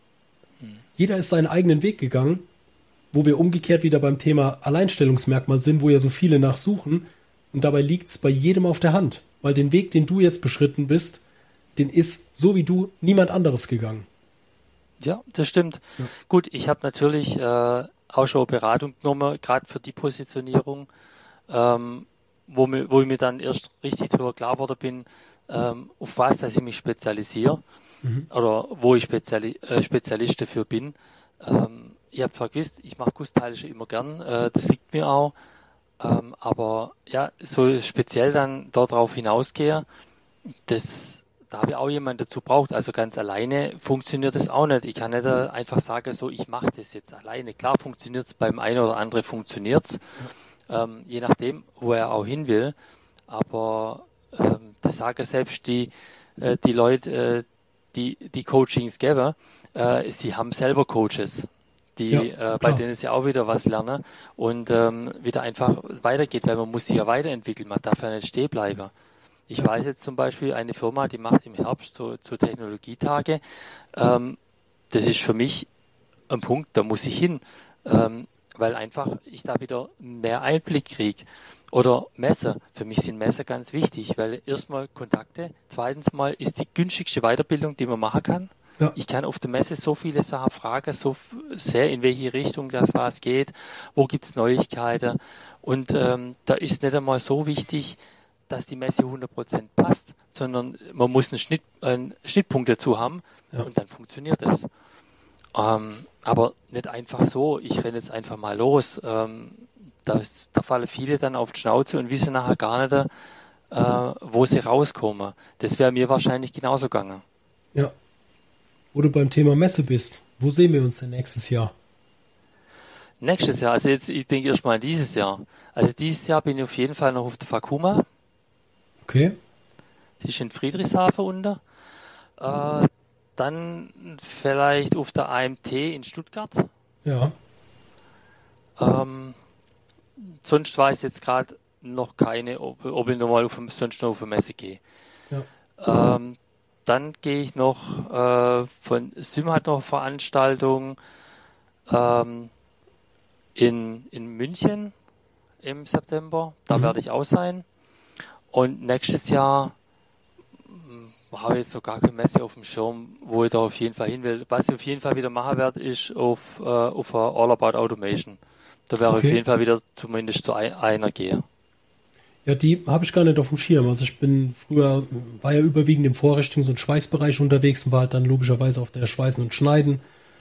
Weg gegangen, wo wir umgekehrt wieder beim Thema Alleinstellungsmerkmal sind, wo ja so viele nachsuchen und dabei liegt es bei jedem auf der Hand, weil den Weg, den du jetzt beschritten bist, den ist so wie du niemand anderes gegangen. Ja, das stimmt. Ja. Gut, ich habe natürlich auch schon Beratung genommen, gerade für die Positionierung, wo ich mir dann erst richtig darüber klar geworden bin, auf was, dass ich mich spezialisiere oder wo ich Spezialist dafür bin. Ich habe zwar gewusst, ich mache Gussteile schon immer gern, das liegt mir auch, aber ja, so speziell dann darauf hinausgehe, da habe ich auch jemanden dazu braucht. Also ganz alleine funktioniert das auch nicht. Ich kann nicht einfach sagen, so ich mache das jetzt alleine. Klar funktioniert es, beim einen oder anderen funktioniert es, je nachdem, wo er auch hin will. Aber das sagen selbst die Leute, die Coachings geben, sie haben selber Coaches, bei denen sie auch wieder was lernen und wieder einfach weitergeht, weil man muss sich ja weiterentwickeln, man darf ja nicht stehen bleiben. Ich weiß jetzt zum Beispiel eine Firma, die macht im Herbst so Technologietage. Das ist für mich ein Punkt, da muss ich hin, weil einfach ich da wieder mehr Einblick kriege. Oder Messe. Für mich sind Messe ganz wichtig, weil erstmal Kontakte, zweitens mal ist die günstigste Weiterbildung, die man machen kann. Ja. Ich kann auf der Messe so viele Sachen fragen, so sehr in welche Richtung das was geht, wo gibt es Neuigkeiten. Und da ist nicht einmal so wichtig, dass die Messe 100% passt, sondern man muss einen Schnittpunkt dazu haben und dann funktioniert es. Aber nicht einfach so, ich renne jetzt einfach mal los. Da fallen viele dann auf die Schnauze und wissen nachher gar nicht, wo sie rauskommen. Das wäre mir wahrscheinlich genauso gegangen. Ja. Wo du beim Thema Messe bist, wo sehen wir uns denn nächstes Jahr? Nächstes Jahr, also jetzt, ich denke erstmal dieses Jahr. Also dieses Jahr bin ich auf jeden Fall noch auf der Fakuma. Okay. Die ist in Friedrichshafen unter. Dann vielleicht auf der AMT in Stuttgart. Ja. Sonst weiß ich jetzt gerade noch keine, ob ich nochmal sonst noch auf eine Messe gehe. Ja. Dann gehe ich noch, von Sym hat noch Veranstaltungen in München im September. Da werde ich auch sein. Und nächstes Jahr habe ich jetzt noch gar keine Messe auf dem Schirm, wo ich da auf jeden Fall hin will. Was ich auf jeden Fall wieder machen werde, ist auf All About Automation. Da werde ich auf jeden Fall wieder zumindest zu einer gehen. Ja, die habe ich gar nicht auf dem Schirm. Also war ja überwiegend im Vorrichtung so ein Schweißbereich unterwegs und war halt dann logischerweise auf der Schweißen und Schneiden.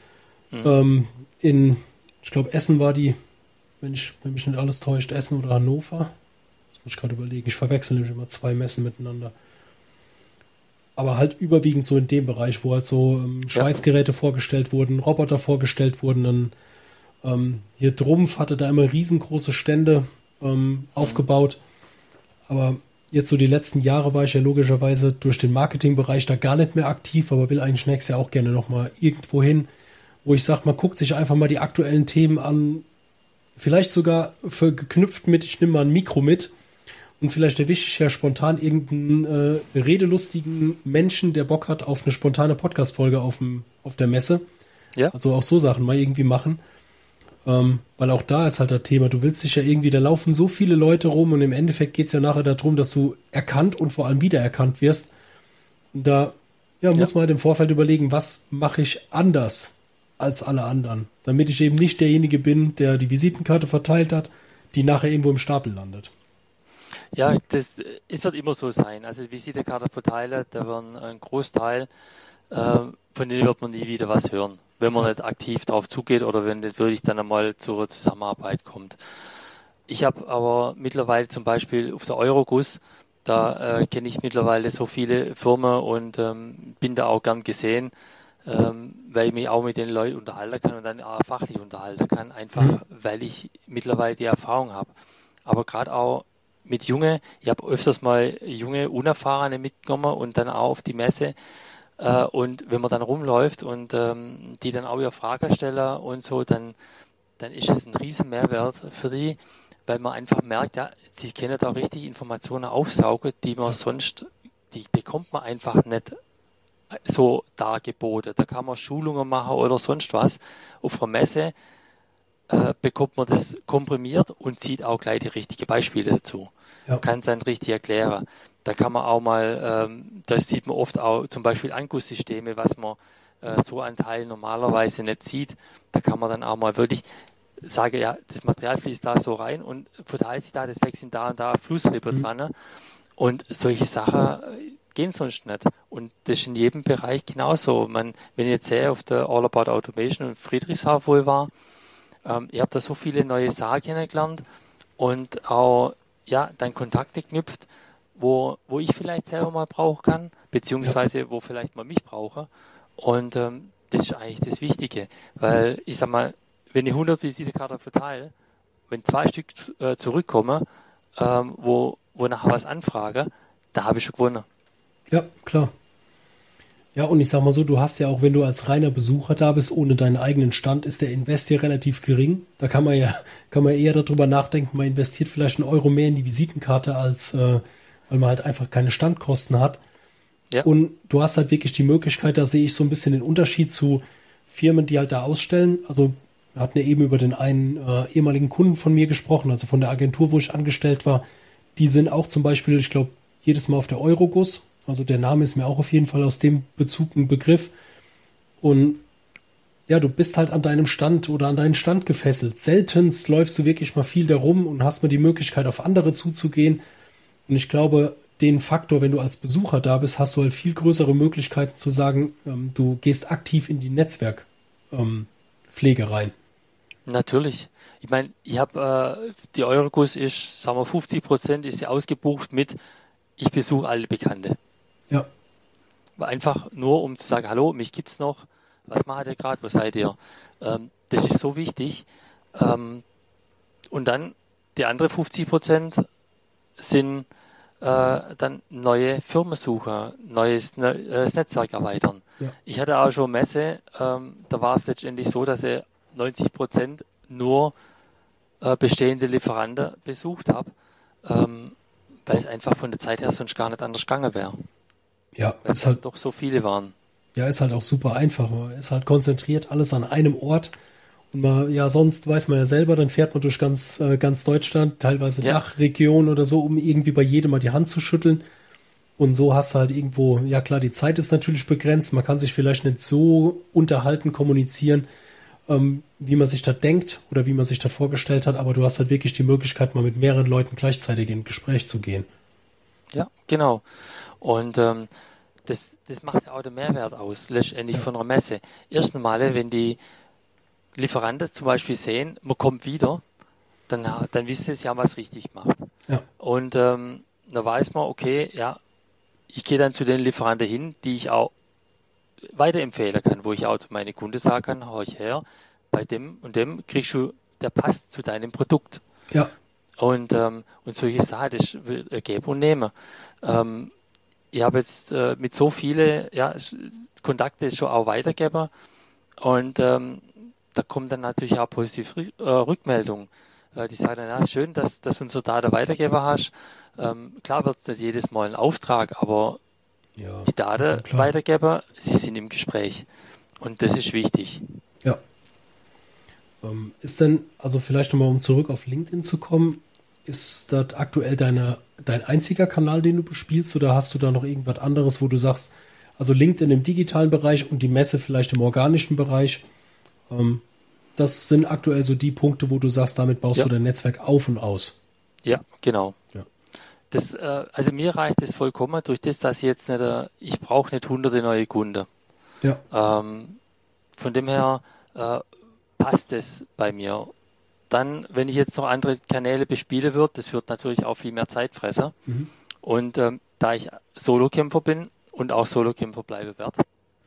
Ich glaube Essen war die, wenn mich nicht alles täuscht, Essen oder Hannover. Das muss ich gerade überlegen. Ich verwechsel nämlich immer 2 Messen miteinander. aber halt überwiegend so in dem Bereich, wo halt so Schweißgeräte vorgestellt wurden, Roboter vorgestellt wurden. Dann hier Trumpf hatte da immer riesengroße Stände aufgebaut. Aber jetzt so die letzten Jahre war ich ja logischerweise durch den Marketingbereich da gar nicht mehr aktiv, aber will eigentlich nächstes Jahr auch gerne nochmal irgendwo hin, wo ich sage, man guckt sich einfach mal die aktuellen Themen an, vielleicht sogar geknüpft mit, ich nehme mal ein Mikro mit und vielleicht erwische ich ja spontan irgendeinen redelustigen Menschen, der Bock hat auf eine spontane Podcast-Folge auf der Messe. Ja. Also auch so Sachen mal irgendwie machen. Weil auch da ist halt das Thema, du willst dich ja irgendwie, da laufen so viele Leute rum und im Endeffekt geht es ja nachher darum, dass du erkannt und vor allem wiedererkannt wirst. Und da muss man halt im Vorfeld überlegen, was mache ich anders als alle anderen, damit ich eben nicht derjenige bin, der die Visitenkarte verteilt hat, die nachher irgendwo im Stapel landet. Ja, es wird immer so sein. Also Visitenkarte verteilen, da werden ein Großteil, von denen wird man nie wieder was hören, wenn man nicht aktiv drauf zugeht oder wenn nicht wirklich dann einmal zur Zusammenarbeit kommt. Ich habe aber mittlerweile zum Beispiel auf der Euroguss, da kenne ich mittlerweile so viele Firmen und bin da auch gern gesehen, weil ich mich auch mit den Leuten unterhalten kann und dann auch fachlich unterhalten kann, einfach weil ich mittlerweile die Erfahrung habe. Aber gerade auch mit Junge, ich habe öfters mal junge, Unerfahrene mitgenommen und dann auch auf die Messe. Und wenn man dann rumläuft und die dann auch ihre Fragen stellen und so, dann ist es ein riesen Mehrwert für die, weil man einfach merkt, ja, sie können da richtig Informationen aufsaugen, die bekommt man einfach nicht so dargeboten. Da kann man Schulungen machen oder sonst was. Auf der Messe bekommt man das komprimiert und sieht auch gleich die richtigen Beispiele dazu. Ja. Kann es dann richtig erklären. Da kann man auch mal, da sieht man oft auch zum Beispiel Angusssysteme, was man so an Teilen normalerweise nicht sieht. Da kann man dann auch mal wirklich sagen, ja, das Material fließt da so rein und verteilt sich da, deswegen sind da und da Flussripper dran. Ne? Und solche Sachen gehen sonst nicht. Und das ist in jedem Bereich genauso. Wenn ich jetzt sehe, auf der All About Automation in Friedrichshafen, wo ich war, ich habe da so viele neue Sachen kennengelernt und auch dann Kontakte knüpft, wo ich vielleicht selber mal brauchen kann, beziehungsweise wo vielleicht mal mich brauche. Und das ist eigentlich das Wichtige, weil ich sag mal, wenn ich 100 Visitenkarten verteile, wenn 2 Stück zurückkommen, wo nachher was anfrage, da habe ich schon gewonnen. Ja, klar. Ja, und ich sag mal so, du hast ja auch, wenn du als reiner Besucher da bist, ohne deinen eigenen Stand, ist der Invest hier relativ gering. Da kann man eher darüber nachdenken, man investiert vielleicht einen Euro mehr in die Visitenkarte, als weil man halt einfach keine Standkosten hat. Ja. Und du hast halt wirklich die Möglichkeit, da sehe ich so ein bisschen den Unterschied zu Firmen, die halt da ausstellen. Also wir hatten ja eben über den einen ehemaligen Kunden von mir gesprochen, also von der Agentur, wo ich angestellt war. Die sind auch zum Beispiel, ich glaube, jedes Mal auf der Euroguss. Also der Name ist mir auch auf jeden Fall aus dem Bezug ein Begriff. Und ja, du bist halt an deinem Stand oder an deinen Stand gefesselt. Seltenst läufst du wirklich mal viel da rum und hast mal die Möglichkeit, auf andere zuzugehen. Und ich glaube, den Faktor, wenn du als Besucher da bist, hast du halt viel größere Möglichkeiten zu sagen, du gehst aktiv in die Netzwerkpflege rein. Natürlich. Ich meine, ich habe die Euroguss ist, sagen wir 50% ist sie ausgebucht mit, ich besuche alle Bekannte. Ja. Einfach nur, um zu sagen, hallo, mich gibt's noch, was macht ihr gerade, wo seid ihr? Das ist so wichtig. Und dann die andere 50% sind dann neue Firmensucher, neues Netzwerk erweitern. Ja. Ich hatte auch schon Messe, da war es letztendlich so, dass ich 90% nur bestehende Lieferanten besucht habe, weil es einfach von der Zeit her sonst gar nicht anders gegangen wäre. Ja, weil es halt doch so viele waren. Ja, ist halt auch super einfach. Man ist halt konzentriert, alles an einem Ort. Und sonst weiß man ja selber, dann fährt man durch ganz Deutschland, teilweise Dachregion oder so, um irgendwie bei jedem mal die Hand zu schütteln. Und so hast du halt irgendwo, ja klar, die Zeit ist natürlich begrenzt. Man kann sich vielleicht nicht so unterhalten, kommunizieren, wie man sich das denkt oder wie man sich das vorgestellt hat. Aber du hast halt wirklich die Möglichkeit, mal mit mehreren Leuten gleichzeitig in Gespräch zu gehen. Ja, genau. Und das macht auch den Mehrwert aus, letztendlich von einer Messe. Erst einmal, wenn die Lieferanten zum Beispiel sehen, man kommt wieder, dann wissen sie, sie haben was richtig gemacht. Ja. Und da weiß man, okay, ja, ich gehe dann zu den Lieferanten hin, die ich auch weiterempfehlen kann, wo ich auch zu meinen Kunden sagen kann, hau ich her, bei dem und dem kriegst du, der passt zu deinem Produkt. Ja. Und solche Sachen, das will geben und nehmen. Ich habe jetzt mit so vielen Kontakte schon auch weitergegeben und da kommt dann natürlich auch positive Rückmeldung. Die sagen dann, ja, schön, dass du unsere Daten weitergeben hast. Klar wird es nicht jedes Mal ein Auftrag, aber die Daten weitergeben, sie sind im Gespräch. Und das ist wichtig. Ja. Ist denn, also vielleicht nochmal, um zurück auf LinkedIn zu kommen, ist das aktuell dein einziger Kanal, den du bespielst, oder hast du da noch irgendwas anderes, wo du sagst, also LinkedIn im digitalen Bereich und die Messe vielleicht im organischen Bereich, das sind aktuell so die Punkte, wo du sagst, damit baust du dein Netzwerk auf und aus. Ja, genau. Ja. Das, also mir reicht es vollkommen durch das, dass ich jetzt nicht, ich brauche nicht hunderte neue Kunden. Ja. Von dem her passt es bei mir. Dann, wenn ich jetzt noch andere Kanäle bespielen würde, das wird natürlich auch viel mehr Zeit fressen. Mhm. Und da ich Solokämpfer bin und auch Solokämpfer bleiben werde,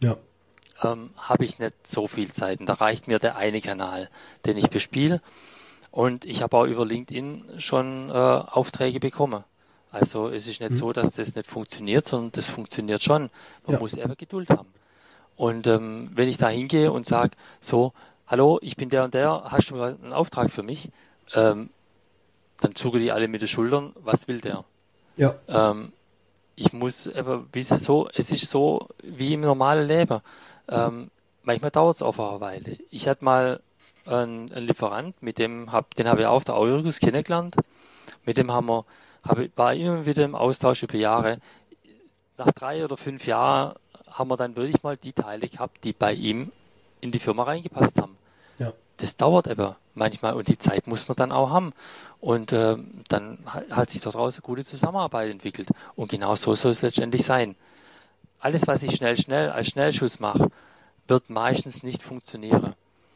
habe ich nicht so viel Zeit. Und da reicht mir der eine Kanal, den ich bespiele. Und ich habe auch über LinkedIn schon Aufträge bekommen. Also es ist nicht so, dass das nicht funktioniert, sondern das funktioniert schon. Man muss einfach Geduld haben. Und wenn ich da hingehe und sage, so, hallo, ich bin der und der, hast du mal einen Auftrag für mich? Dann zucken die alle mit den Schultern, was will der? Ja. Ich muss aber wissen, es ist so wie im normalen Leben. Manchmal dauert es auch eine Weile. Ich hatte mal einen Lieferant, den habe ich auf der Eurus kennengelernt. Mit dem war immer wieder im Austausch über Jahre. Nach 3 oder 5 Jahren haben wir dann wirklich mal die Teile gehabt, die bei ihm in die Firma reingepasst haben. Ja. Das dauert aber manchmal und die Zeit muss man dann auch haben. Und dann hat sich daraus eine gute Zusammenarbeit entwickelt. Und genau so soll es letztendlich sein. Alles, was ich schnell als Schnellschuss mache, wird meistens nicht funktionieren.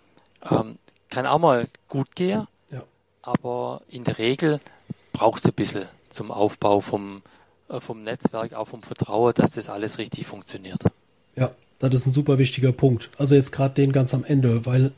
Kann auch mal gut gehen, aber in der Regel braucht es ein bisschen zum Aufbau vom Netzwerk, auch vom Vertrauen, dass das alles richtig funktioniert. Ja, das ist ein super wichtiger Punkt. Also jetzt gerade den ganz am Ende, weil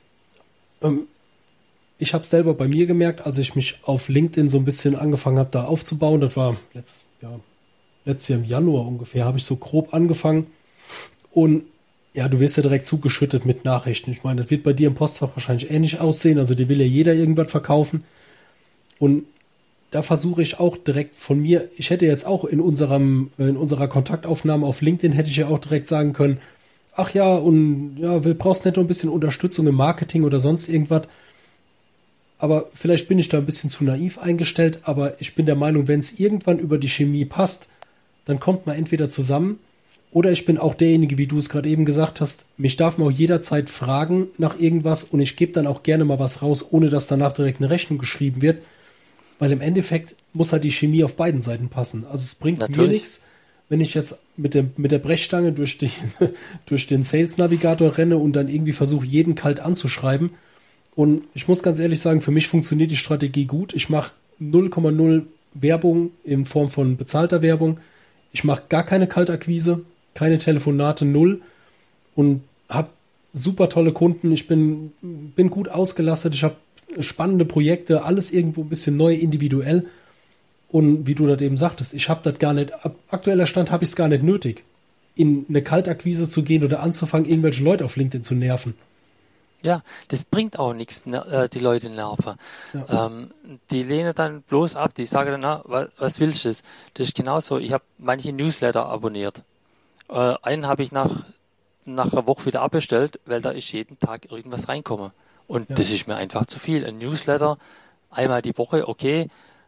ich habe es selber bei mir gemerkt, als ich mich auf LinkedIn so ein bisschen angefangen habe, da aufzubauen. Das war letztes Jahr im Januar ungefähr, habe ich so grob angefangen. Und ja, du wirst ja direkt zugeschüttet mit Nachrichten. Ich meine, das wird bei dir im Postfach wahrscheinlich ähnlich aussehen. Also dir will ja jeder irgendwas verkaufen. Und da versuche ich auch direkt von mir, ich hätte jetzt auch in unserer Kontaktaufnahme auf LinkedIn, hätte ich ja auch direkt sagen können, ach ja, und ja, brauchst nicht noch ein bisschen Unterstützung im Marketing oder sonst irgendwas. Aber vielleicht bin ich da ein bisschen zu naiv eingestellt, aber ich bin der Meinung, wenn es irgendwann über die Chemie passt, dann kommt man entweder zusammen oder ich bin auch derjenige, wie du es gerade eben gesagt hast, mich darf man auch jederzeit fragen nach irgendwas und ich gebe dann auch gerne mal was raus, ohne dass danach direkt eine Rechnung geschrieben wird, weil im Endeffekt muss halt die Chemie auf beiden Seiten passen. Also es bringt mir nichts, wenn ich jetzt mit der Brechstange durch den Sales-Navigator renne und dann irgendwie versuche, jeden kalt anzuschreiben. Und ich muss ganz ehrlich sagen, für mich funktioniert die Strategie gut. Ich mache 0,0 Werbung in Form von bezahlter Werbung. Ich mache gar keine Kaltakquise, keine Telefonate, 0. Und habe super tolle Kunden. Ich bin gut ausgelastet. Ich habe spannende Projekte, alles irgendwo ein bisschen neu, individuell. Und wie du das eben sagtest, ich habe das gar nicht, ab aktueller Stand habe ich es gar nicht nötig, in eine Kaltakquise zu gehen oder anzufangen, irgendwelche Leute auf LinkedIn zu nerven. Ja, das bringt auch nichts, die Leute nerven. Ja. Die lehnen dann bloß ab, die sagen dann, na, was willst du? Das ist genauso, ich habe manche Newsletter abonniert. Einen habe ich nach einer Woche wieder abbestellt, weil da ist jeden Tag irgendwas reinkomme. Und das ist mir einfach zu viel. Ein Newsletter, einmal die Woche, okay.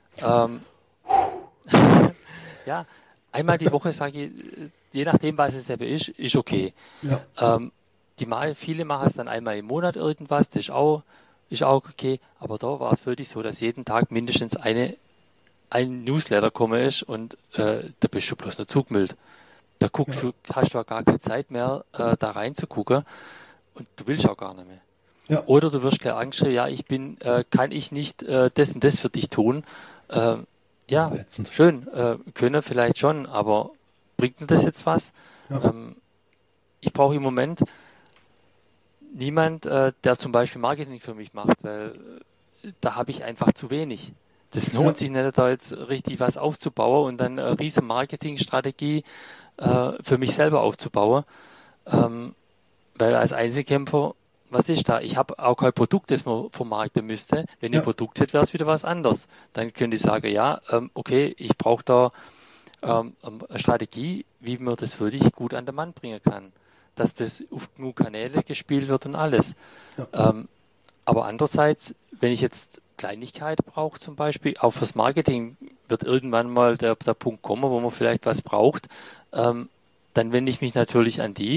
Ja, einmal die Woche sage ich, je nachdem, was es selber ist okay. Ja. Viele machen es dann einmal im Monat irgendwas, das ist auch okay, aber da war es wirklich so, dass jeden Tag mindestens ein Newsletter komme ist und da bist du bloß noch zugemüllt. Da hast du auch gar keine Zeit mehr, da reinzugucken und du willst auch gar nicht mehr. Ja. Oder du wirst gleich angeschrieben, ja, kann ich nicht das und das für dich tun. Ja, schön, können vielleicht schon, aber bringt mir das jetzt was? Ja. Ich brauche im Moment niemand, der zum Beispiel Marketing für mich macht, weil da habe ich einfach zu wenig. Das lohnt sich nicht, da jetzt richtig was aufzubauen und dann eine riesen Marketingstrategie für mich selber aufzubauen. Weil als Einzelkämpfer, was ist da? Ich habe auch kein Produkt, das man vermarkten müsste. Wenn ich ein Produkt hätte, wäre es wieder was anderes. Dann könnte ich sagen, ja, okay, ich brauche da eine Strategie, wie man das wirklich gut an den Mann bringen kann. Dass das auf genug Kanäle gespielt wird und alles. Ja. Aber andererseits, wenn ich jetzt Kleinigkeit brauche zum Beispiel, auch fürs Marketing wird irgendwann mal der Punkt kommen, wo man vielleicht was braucht, dann wende ich mich natürlich an die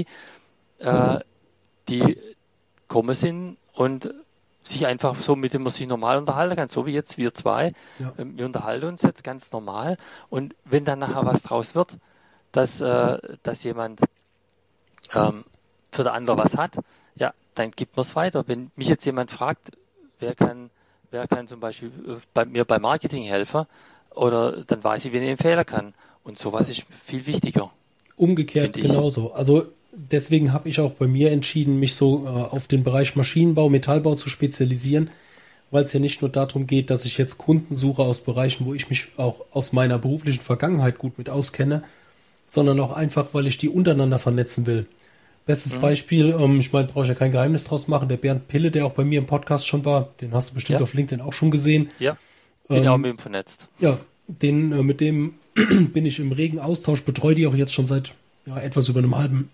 kommen sind und sich einfach so, mit dem man sich normal unterhalten kann, so wie jetzt wir zwei. Ja. Wir unterhalten uns jetzt ganz normal und wenn dann nachher was draus wird, dass jemand für den anderen was hat, ja, dann gibt man es weiter. Wenn mich jetzt jemand fragt, wer kann zum Beispiel bei mir beim Marketing helfen, oder dann weiß ich, wen ich empfehlen kann. Und sowas ist viel wichtiger. Umgekehrt genauso. Also deswegen habe ich auch bei mir entschieden, mich so auf den Bereich Maschinenbau, Metallbau zu spezialisieren, weil es ja nicht nur darum geht, dass ich jetzt Kunden suche aus Bereichen, wo ich mich auch aus meiner beruflichen Vergangenheit gut mit auskenne, sondern auch einfach, weil ich die untereinander vernetzen will. Bestes Beispiel, ich meine, brauche ich ja kein Geheimnis draus machen, der Bernd Pille, der auch bei mir im Podcast schon war, den hast du bestimmt auf LinkedIn auch schon gesehen. Ja, bin auch mit ihm vernetzt. Ja, mit dem bin ich im regen Austausch, betreue die auch jetzt schon seit etwas über einem halben,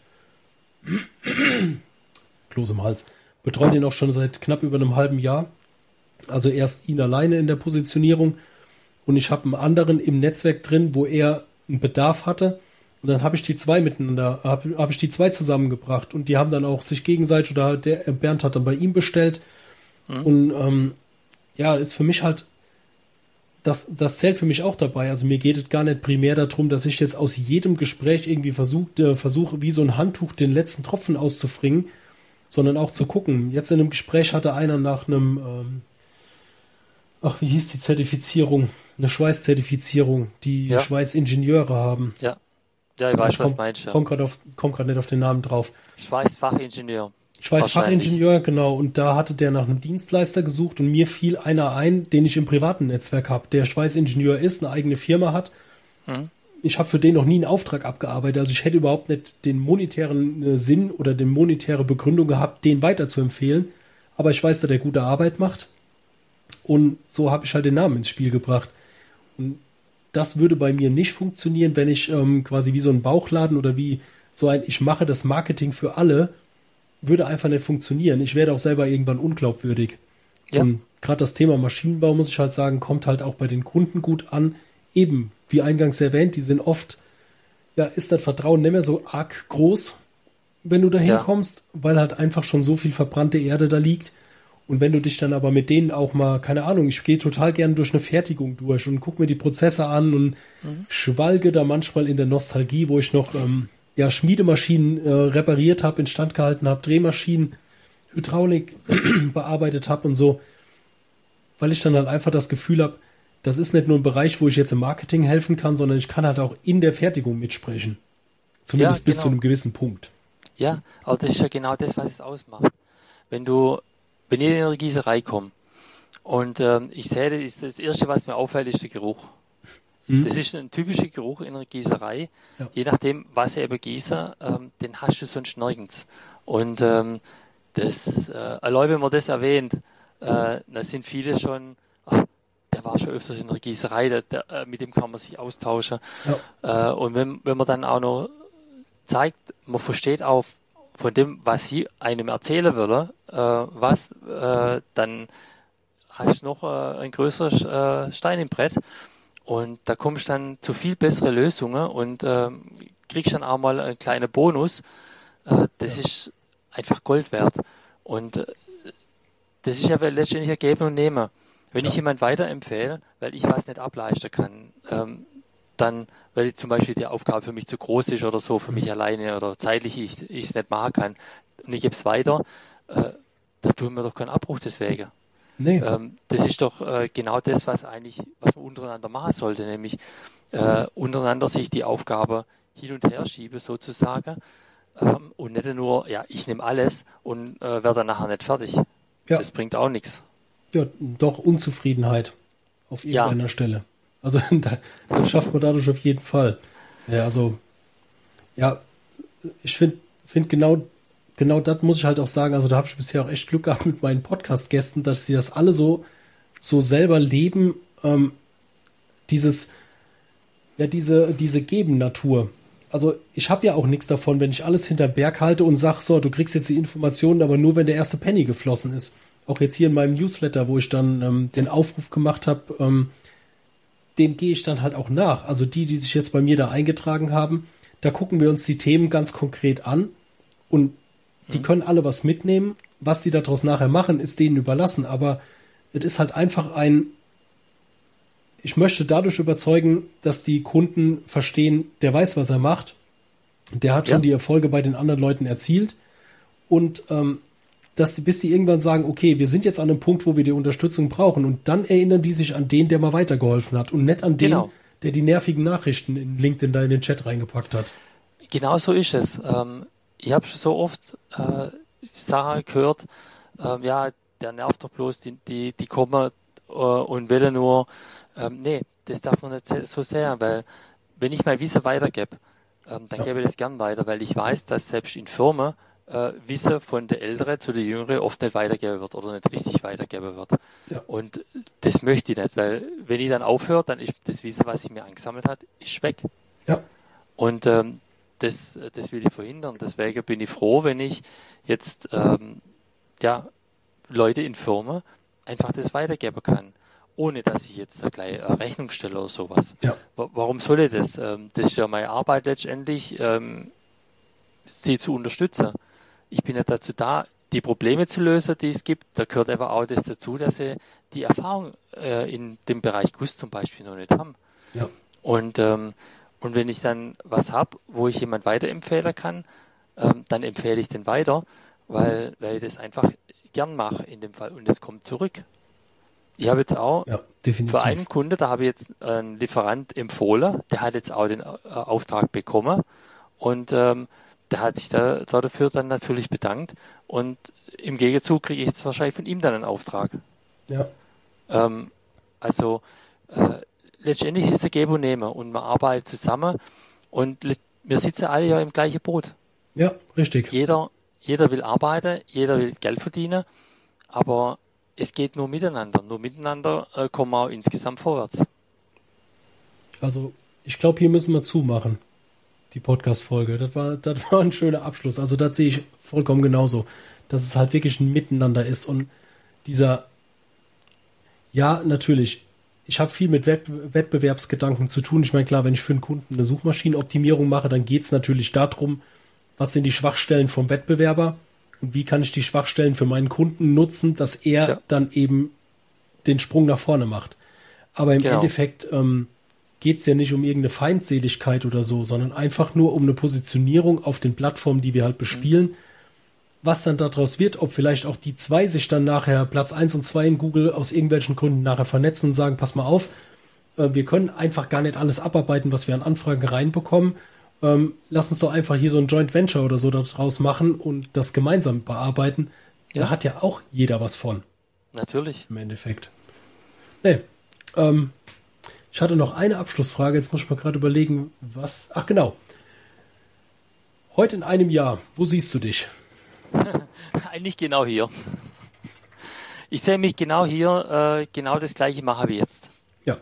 Kloß im Hals, betreue den auch schon seit knapp über einem halben Jahr, also erst ihn alleine in der Positionierung und ich habe einen anderen im Netzwerk drin, wo er einen Bedarf hatte. Und dann habe ich die zwei miteinander, habe ich die zwei zusammengebracht und die haben dann auch sich gegenseitig, oder der Bernd hat dann bei ihm bestellt. Und ist für mich halt, das zählt für mich auch dabei. Also mir geht es gar nicht primär darum, dass ich jetzt aus jedem Gespräch irgendwie versuche, wie so ein Handtuch den letzten Tropfen auszufringen, sondern auch zu gucken. Jetzt in einem Gespräch hatte einer nach einem, wie hieß die Zertifizierung? Eine Schweißzertifizierung, die Schweißingenieure haben. Ja. Ja, ich weiß, was meinst du. Komm gerade nicht auf den Namen drauf. Schweißfachingenieur. Schweißfachingenieur, genau. Und da hatte der nach einem Dienstleister gesucht und mir fiel einer ein, den ich im privaten Netzwerk habe, der Schweißingenieur ist, eine eigene Firma hat. Ich habe für den noch nie einen Auftrag abgearbeitet. Also ich hätte überhaupt nicht den monetären Sinn oder die monetäre Begründung gehabt, den weiter zu empfehlen. Aber ich weiß, dass der gute Arbeit macht. Und so habe ich halt den Namen ins Spiel gebracht. Und das würde bei mir nicht funktionieren, wenn ich quasi wie so ein Bauchladen oder wie so ein ich mache das Marketing für alle, würde einfach nicht funktionieren. Ich werde auch selber irgendwann unglaubwürdig. Ja. Und gerade das Thema Maschinenbau, muss ich halt sagen, kommt halt auch bei den Kunden gut an. Eben, wie eingangs erwähnt, die sind oft, ist das Vertrauen nicht mehr so arg groß, wenn du da hinkommst, weil halt einfach schon so viel verbrannte Erde da liegt. Und wenn du dich dann aber mit denen auch mal, keine Ahnung, ich gehe total gern durch eine Fertigung durch und gucke mir die Prozesse an und schwalge da manchmal in der Nostalgie, wo ich noch Schmiedemaschinen repariert habe, instand gehalten habe, Drehmaschinen, Hydraulik bearbeitet habe und so, weil ich dann halt einfach das Gefühl habe, das ist nicht nur ein Bereich, wo ich jetzt im Marketing helfen kann, sondern ich kann halt auch in der Fertigung mitsprechen. Zumindest bis zu einem gewissen Punkt. Ja, aber das ist ja genau das, was es ausmacht. Wenn ich in eine Gießerei komme und ich sehe, das Erste, was mir auffällt, ist der Geruch. Das ist ein typischer Geruch in einer Gießerei. Ja. Je nachdem, was er gießen, den hast du sonst nirgends. Und allein wenn man das erwähnt, da sind viele schon, der war schon öfters in der Gießerei, mit dem kann man sich austauschen. Ja. Und wenn man dann auch noch zeigt, man versteht auch von dem, was sie einem erzählen würde, dann hast du noch ein größeres Stein im Brett und da kommst du dann zu viel bessere Lösungen und kriegst dann auch mal einen kleinen Bonus. Das ist einfach Gold wert und das ist ja letztendlich ein Geben und Nehmen. Wenn ich jemand weiterempfehle, weil ich was nicht ableisten kann, dann, weil zum Beispiel die Aufgabe für mich zu groß ist oder so, für mich alleine oder zeitlich ich es nicht machen kann und ich gebe es weiter, da tun wir doch keinen Abbruch deswegen. Nee. Das ist doch genau das, was man untereinander machen sollte, nämlich untereinander sich die Aufgabe hin und her schieben sozusagen und nicht nur, ja, ich nehme alles und werde dann nachher nicht fertig. Ja. Das bringt auch nichts. Ja, doch Unzufriedenheit auf irgendeiner Stelle. Also dann schafft man dadurch auf jeden Fall. Ja, also ja, ich finde genau das muss ich halt auch sagen. Also da habe ich bisher auch echt Glück gehabt mit meinen Podcast-Gästen, dass sie das alle so selber leben. Diese Geben-Natur. Also ich habe ja auch nichts davon, wenn ich alles hinterm Berg halte und sage, so, du kriegst jetzt die Informationen, aber nur, wenn der erste Penny geflossen ist. Auch jetzt hier in meinem Newsletter, wo ich dann den Aufruf gemacht habe, dem gehe ich dann halt auch nach. Also die sich jetzt bei mir da eingetragen haben, da gucken wir uns die Themen ganz konkret an und die können alle was mitnehmen. Was die daraus nachher machen, ist denen überlassen. Aber es ist halt einfach ich möchte dadurch überzeugen, dass die Kunden verstehen, der weiß, was er macht. Der hat schon die Erfolge bei den anderen Leuten erzielt. Und bis die irgendwann sagen, okay, wir sind jetzt an einem Punkt, wo wir die Unterstützung brauchen. Und dann erinnern die sich an den, der mal weitergeholfen hat. Und nicht an den, der die nervigen Nachrichten in LinkedIn da in den Chat reingepackt hat. Genau so ist es. Ich habe schon so oft Sachen gehört, ja, der nervt doch bloß, die kommen und wollen nur, nee, das darf man nicht so sehen, weil wenn ich mein Wissen weitergebe, dann gebe ich das gern weiter, weil ich weiß, dass selbst in Firmen Wissen von der Ältere zu der Jüngere oft nicht weitergeben wird oder nicht richtig weitergeben wird. Ja. Und das möchte ich nicht, weil wenn ich dann aufhöre, dann ist das Wissen, was ich mir angesammelt habe, ist weg. Ja. Und das will ich verhindern. Deswegen bin ich froh, wenn ich jetzt Leute in Firmen einfach das weitergeben kann, ohne dass ich jetzt gleich eine Rechnung stelle oder sowas. Ja. Warum soll ich das? Das ist ja meine Arbeit letztendlich, sie zu unterstützen. Ich bin ja dazu da, die Probleme zu lösen, die es gibt. Da gehört einfach auch das dazu, dass sie die Erfahrung in dem Bereich GUS zum Beispiel noch nicht haben. Ja. Und wenn ich dann was habe, wo ich jemand weiterempfehlen kann, dann empfehle ich den weiter, weil ich das einfach gern mache in dem Fall und es kommt zurück. Ich habe jetzt auch für einen Kunde, da habe ich jetzt einen Lieferant empfohlen, der hat jetzt auch den Auftrag bekommen und der hat sich dafür dann natürlich bedankt und im Gegenzug kriege ich jetzt wahrscheinlich von ihm dann einen Auftrag. Ja. Letztendlich ist es Geben und Nehmen und man arbeitet zusammen und wir sitzen alle ja im gleichen Boot. Ja, richtig. Jeder will arbeiten, jeder will Geld verdienen, aber es geht nur miteinander. Nur miteinander kommen wir auch insgesamt vorwärts. Also ich glaube, hier müssen wir zumachen, die Podcast-Folge. Das war ein schöner Abschluss. Also das sehe ich vollkommen genauso, dass es halt wirklich ein Miteinander ist und natürlich, ich habe viel mit Wettbewerbsgedanken zu tun. Ich meine, klar, wenn ich für einen Kunden eine Suchmaschinenoptimierung mache, dann geht es natürlich darum, was sind die Schwachstellen vom Wettbewerber und wie kann ich die Schwachstellen für meinen Kunden nutzen, dass er dann eben den Sprung nach vorne macht. Aber im Endeffekt geht es ja nicht um irgendeine Feindseligkeit oder so, sondern einfach nur um eine Positionierung auf den Plattformen, die wir halt bespielen. Was dann daraus wird, ob vielleicht auch die zwei sich dann nachher Platz 1 und 2 in Google aus irgendwelchen Gründen nachher vernetzen und sagen, pass mal auf, wir können einfach gar nicht alles abarbeiten, was wir an Anfragen reinbekommen. Lass uns doch einfach hier so ein Joint Venture oder so daraus machen und das gemeinsam bearbeiten. Ja. Da hat ja auch jeder was von. Natürlich. Im Endeffekt. Nee. Ich hatte noch eine Abschlussfrage, jetzt muss ich mal gerade überlegen, was... Ach genau. Heute in einem Jahr, wo siehst du dich? Eigentlich genau hier. Ich sehe mich genau hier, genau das gleiche machen wie jetzt. Ja.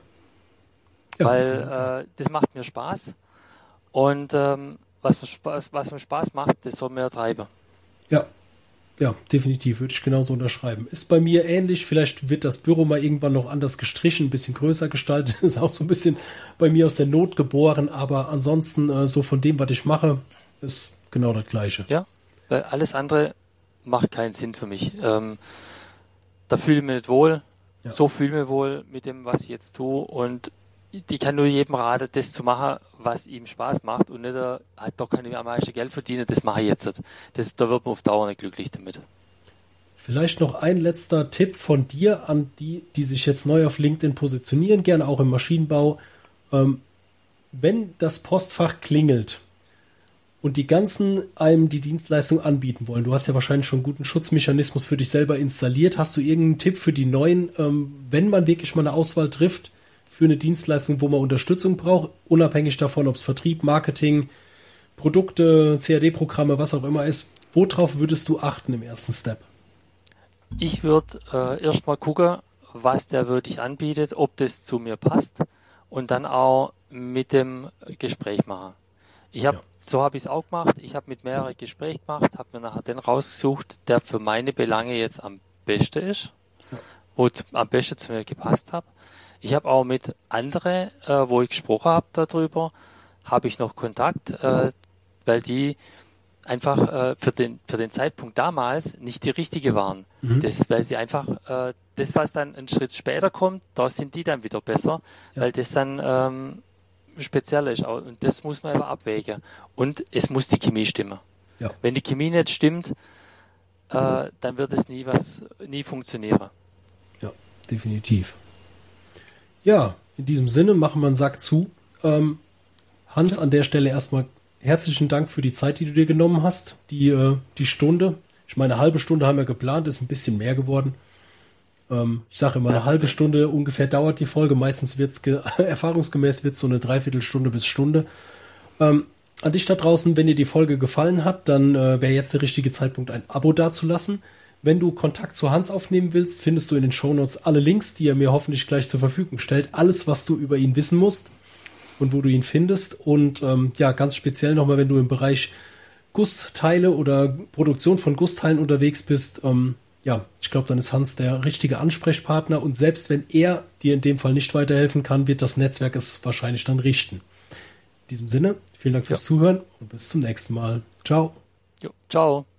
Weil das macht mir Spaß und was mir Spaß macht, das soll mir treiben. Ja, definitiv, würde ich genauso unterschreiben. Ist bei mir ähnlich, vielleicht wird das Büro mal irgendwann noch anders gestrichen, ein bisschen größer gestaltet, ist auch so ein bisschen bei mir aus der Not geboren, aber ansonsten so von dem, was ich mache, ist genau das Gleiche. Ja, weil alles andere macht keinen Sinn für mich. Da fühle ich mich nicht wohl, so fühle ich mich wohl mit dem, was ich jetzt tue und ich kann nur jedem raten, das zu machen, was ihm Spaß macht und nicht, doch kann ich am meisten Geld verdienen, das mache ich jetzt. Da wird man auf Dauer nicht glücklich damit. Vielleicht noch ein letzter Tipp von dir an die, die sich jetzt neu auf LinkedIn positionieren, gerne auch im Maschinenbau. Wenn das Postfach klingelt und die ganzen einem die Dienstleistung anbieten wollen, du hast ja wahrscheinlich schon einen guten Schutzmechanismus für dich selber installiert. Hast du irgendeinen Tipp für die Neuen, wenn man wirklich mal eine Auswahl trifft für eine Dienstleistung, wo man Unterstützung braucht, unabhängig davon, ob es Vertrieb, Marketing, Produkte, CAD-Programme, was auch immer ist, worauf würdest du achten im ersten Step? Ich würde erstmal gucken, was der wirklich anbietet, ob das zu mir passt und dann auch mit dem Gespräch machen. So habe ich es auch gemacht. Ich habe mit mehreren Gespräche gemacht, habe mir nachher den rausgesucht, der für meine Belange jetzt am besten ist, wo am besten zu mir gepasst hat. Ich habe auch mit anderen, wo ich gesprochen habe darüber, habe ich noch Kontakt, weil die einfach für den Zeitpunkt damals nicht die richtige waren. Weil sie einfach, das, was dann einen Schritt später kommt, da sind die dann wieder besser, weil das dann speziell ist. Und das muss man aber abwägen. Und es muss die Chemie stimmen. Ja. Wenn die Chemie nicht stimmt, dann wird es nie funktionieren. Ja, definitiv. Ja, in diesem Sinne machen wir einen Sack zu. Hans, an der Stelle erstmal herzlichen Dank für die Zeit, die du dir genommen hast. Die Stunde. Ich meine, eine halbe Stunde haben wir geplant, ist ein bisschen mehr geworden. Ich sage immer, eine halbe Stunde ungefähr dauert die Folge. Meistens erfahrungsgemäß wird es so eine Dreiviertelstunde bis Stunde. An dich da draußen, wenn dir die Folge gefallen hat, dann wäre jetzt der richtige Zeitpunkt, ein Abo dazulassen. Wenn du Kontakt zu Hans aufnehmen willst, findest du in den Shownotes alle Links, die er mir hoffentlich gleich zur Verfügung stellt. Alles, was du über ihn wissen musst und wo du ihn findest. Und ganz speziell nochmal, wenn du im Bereich Gussteile oder Produktion von Gussteilen unterwegs bist, ich glaube, dann ist Hans der richtige Ansprechpartner. Und selbst wenn er dir in dem Fall nicht weiterhelfen kann, wird das Netzwerk es wahrscheinlich dann richten. In diesem Sinne, vielen Dank fürs Zuhören und bis zum nächsten Mal. Ciao. Ciao.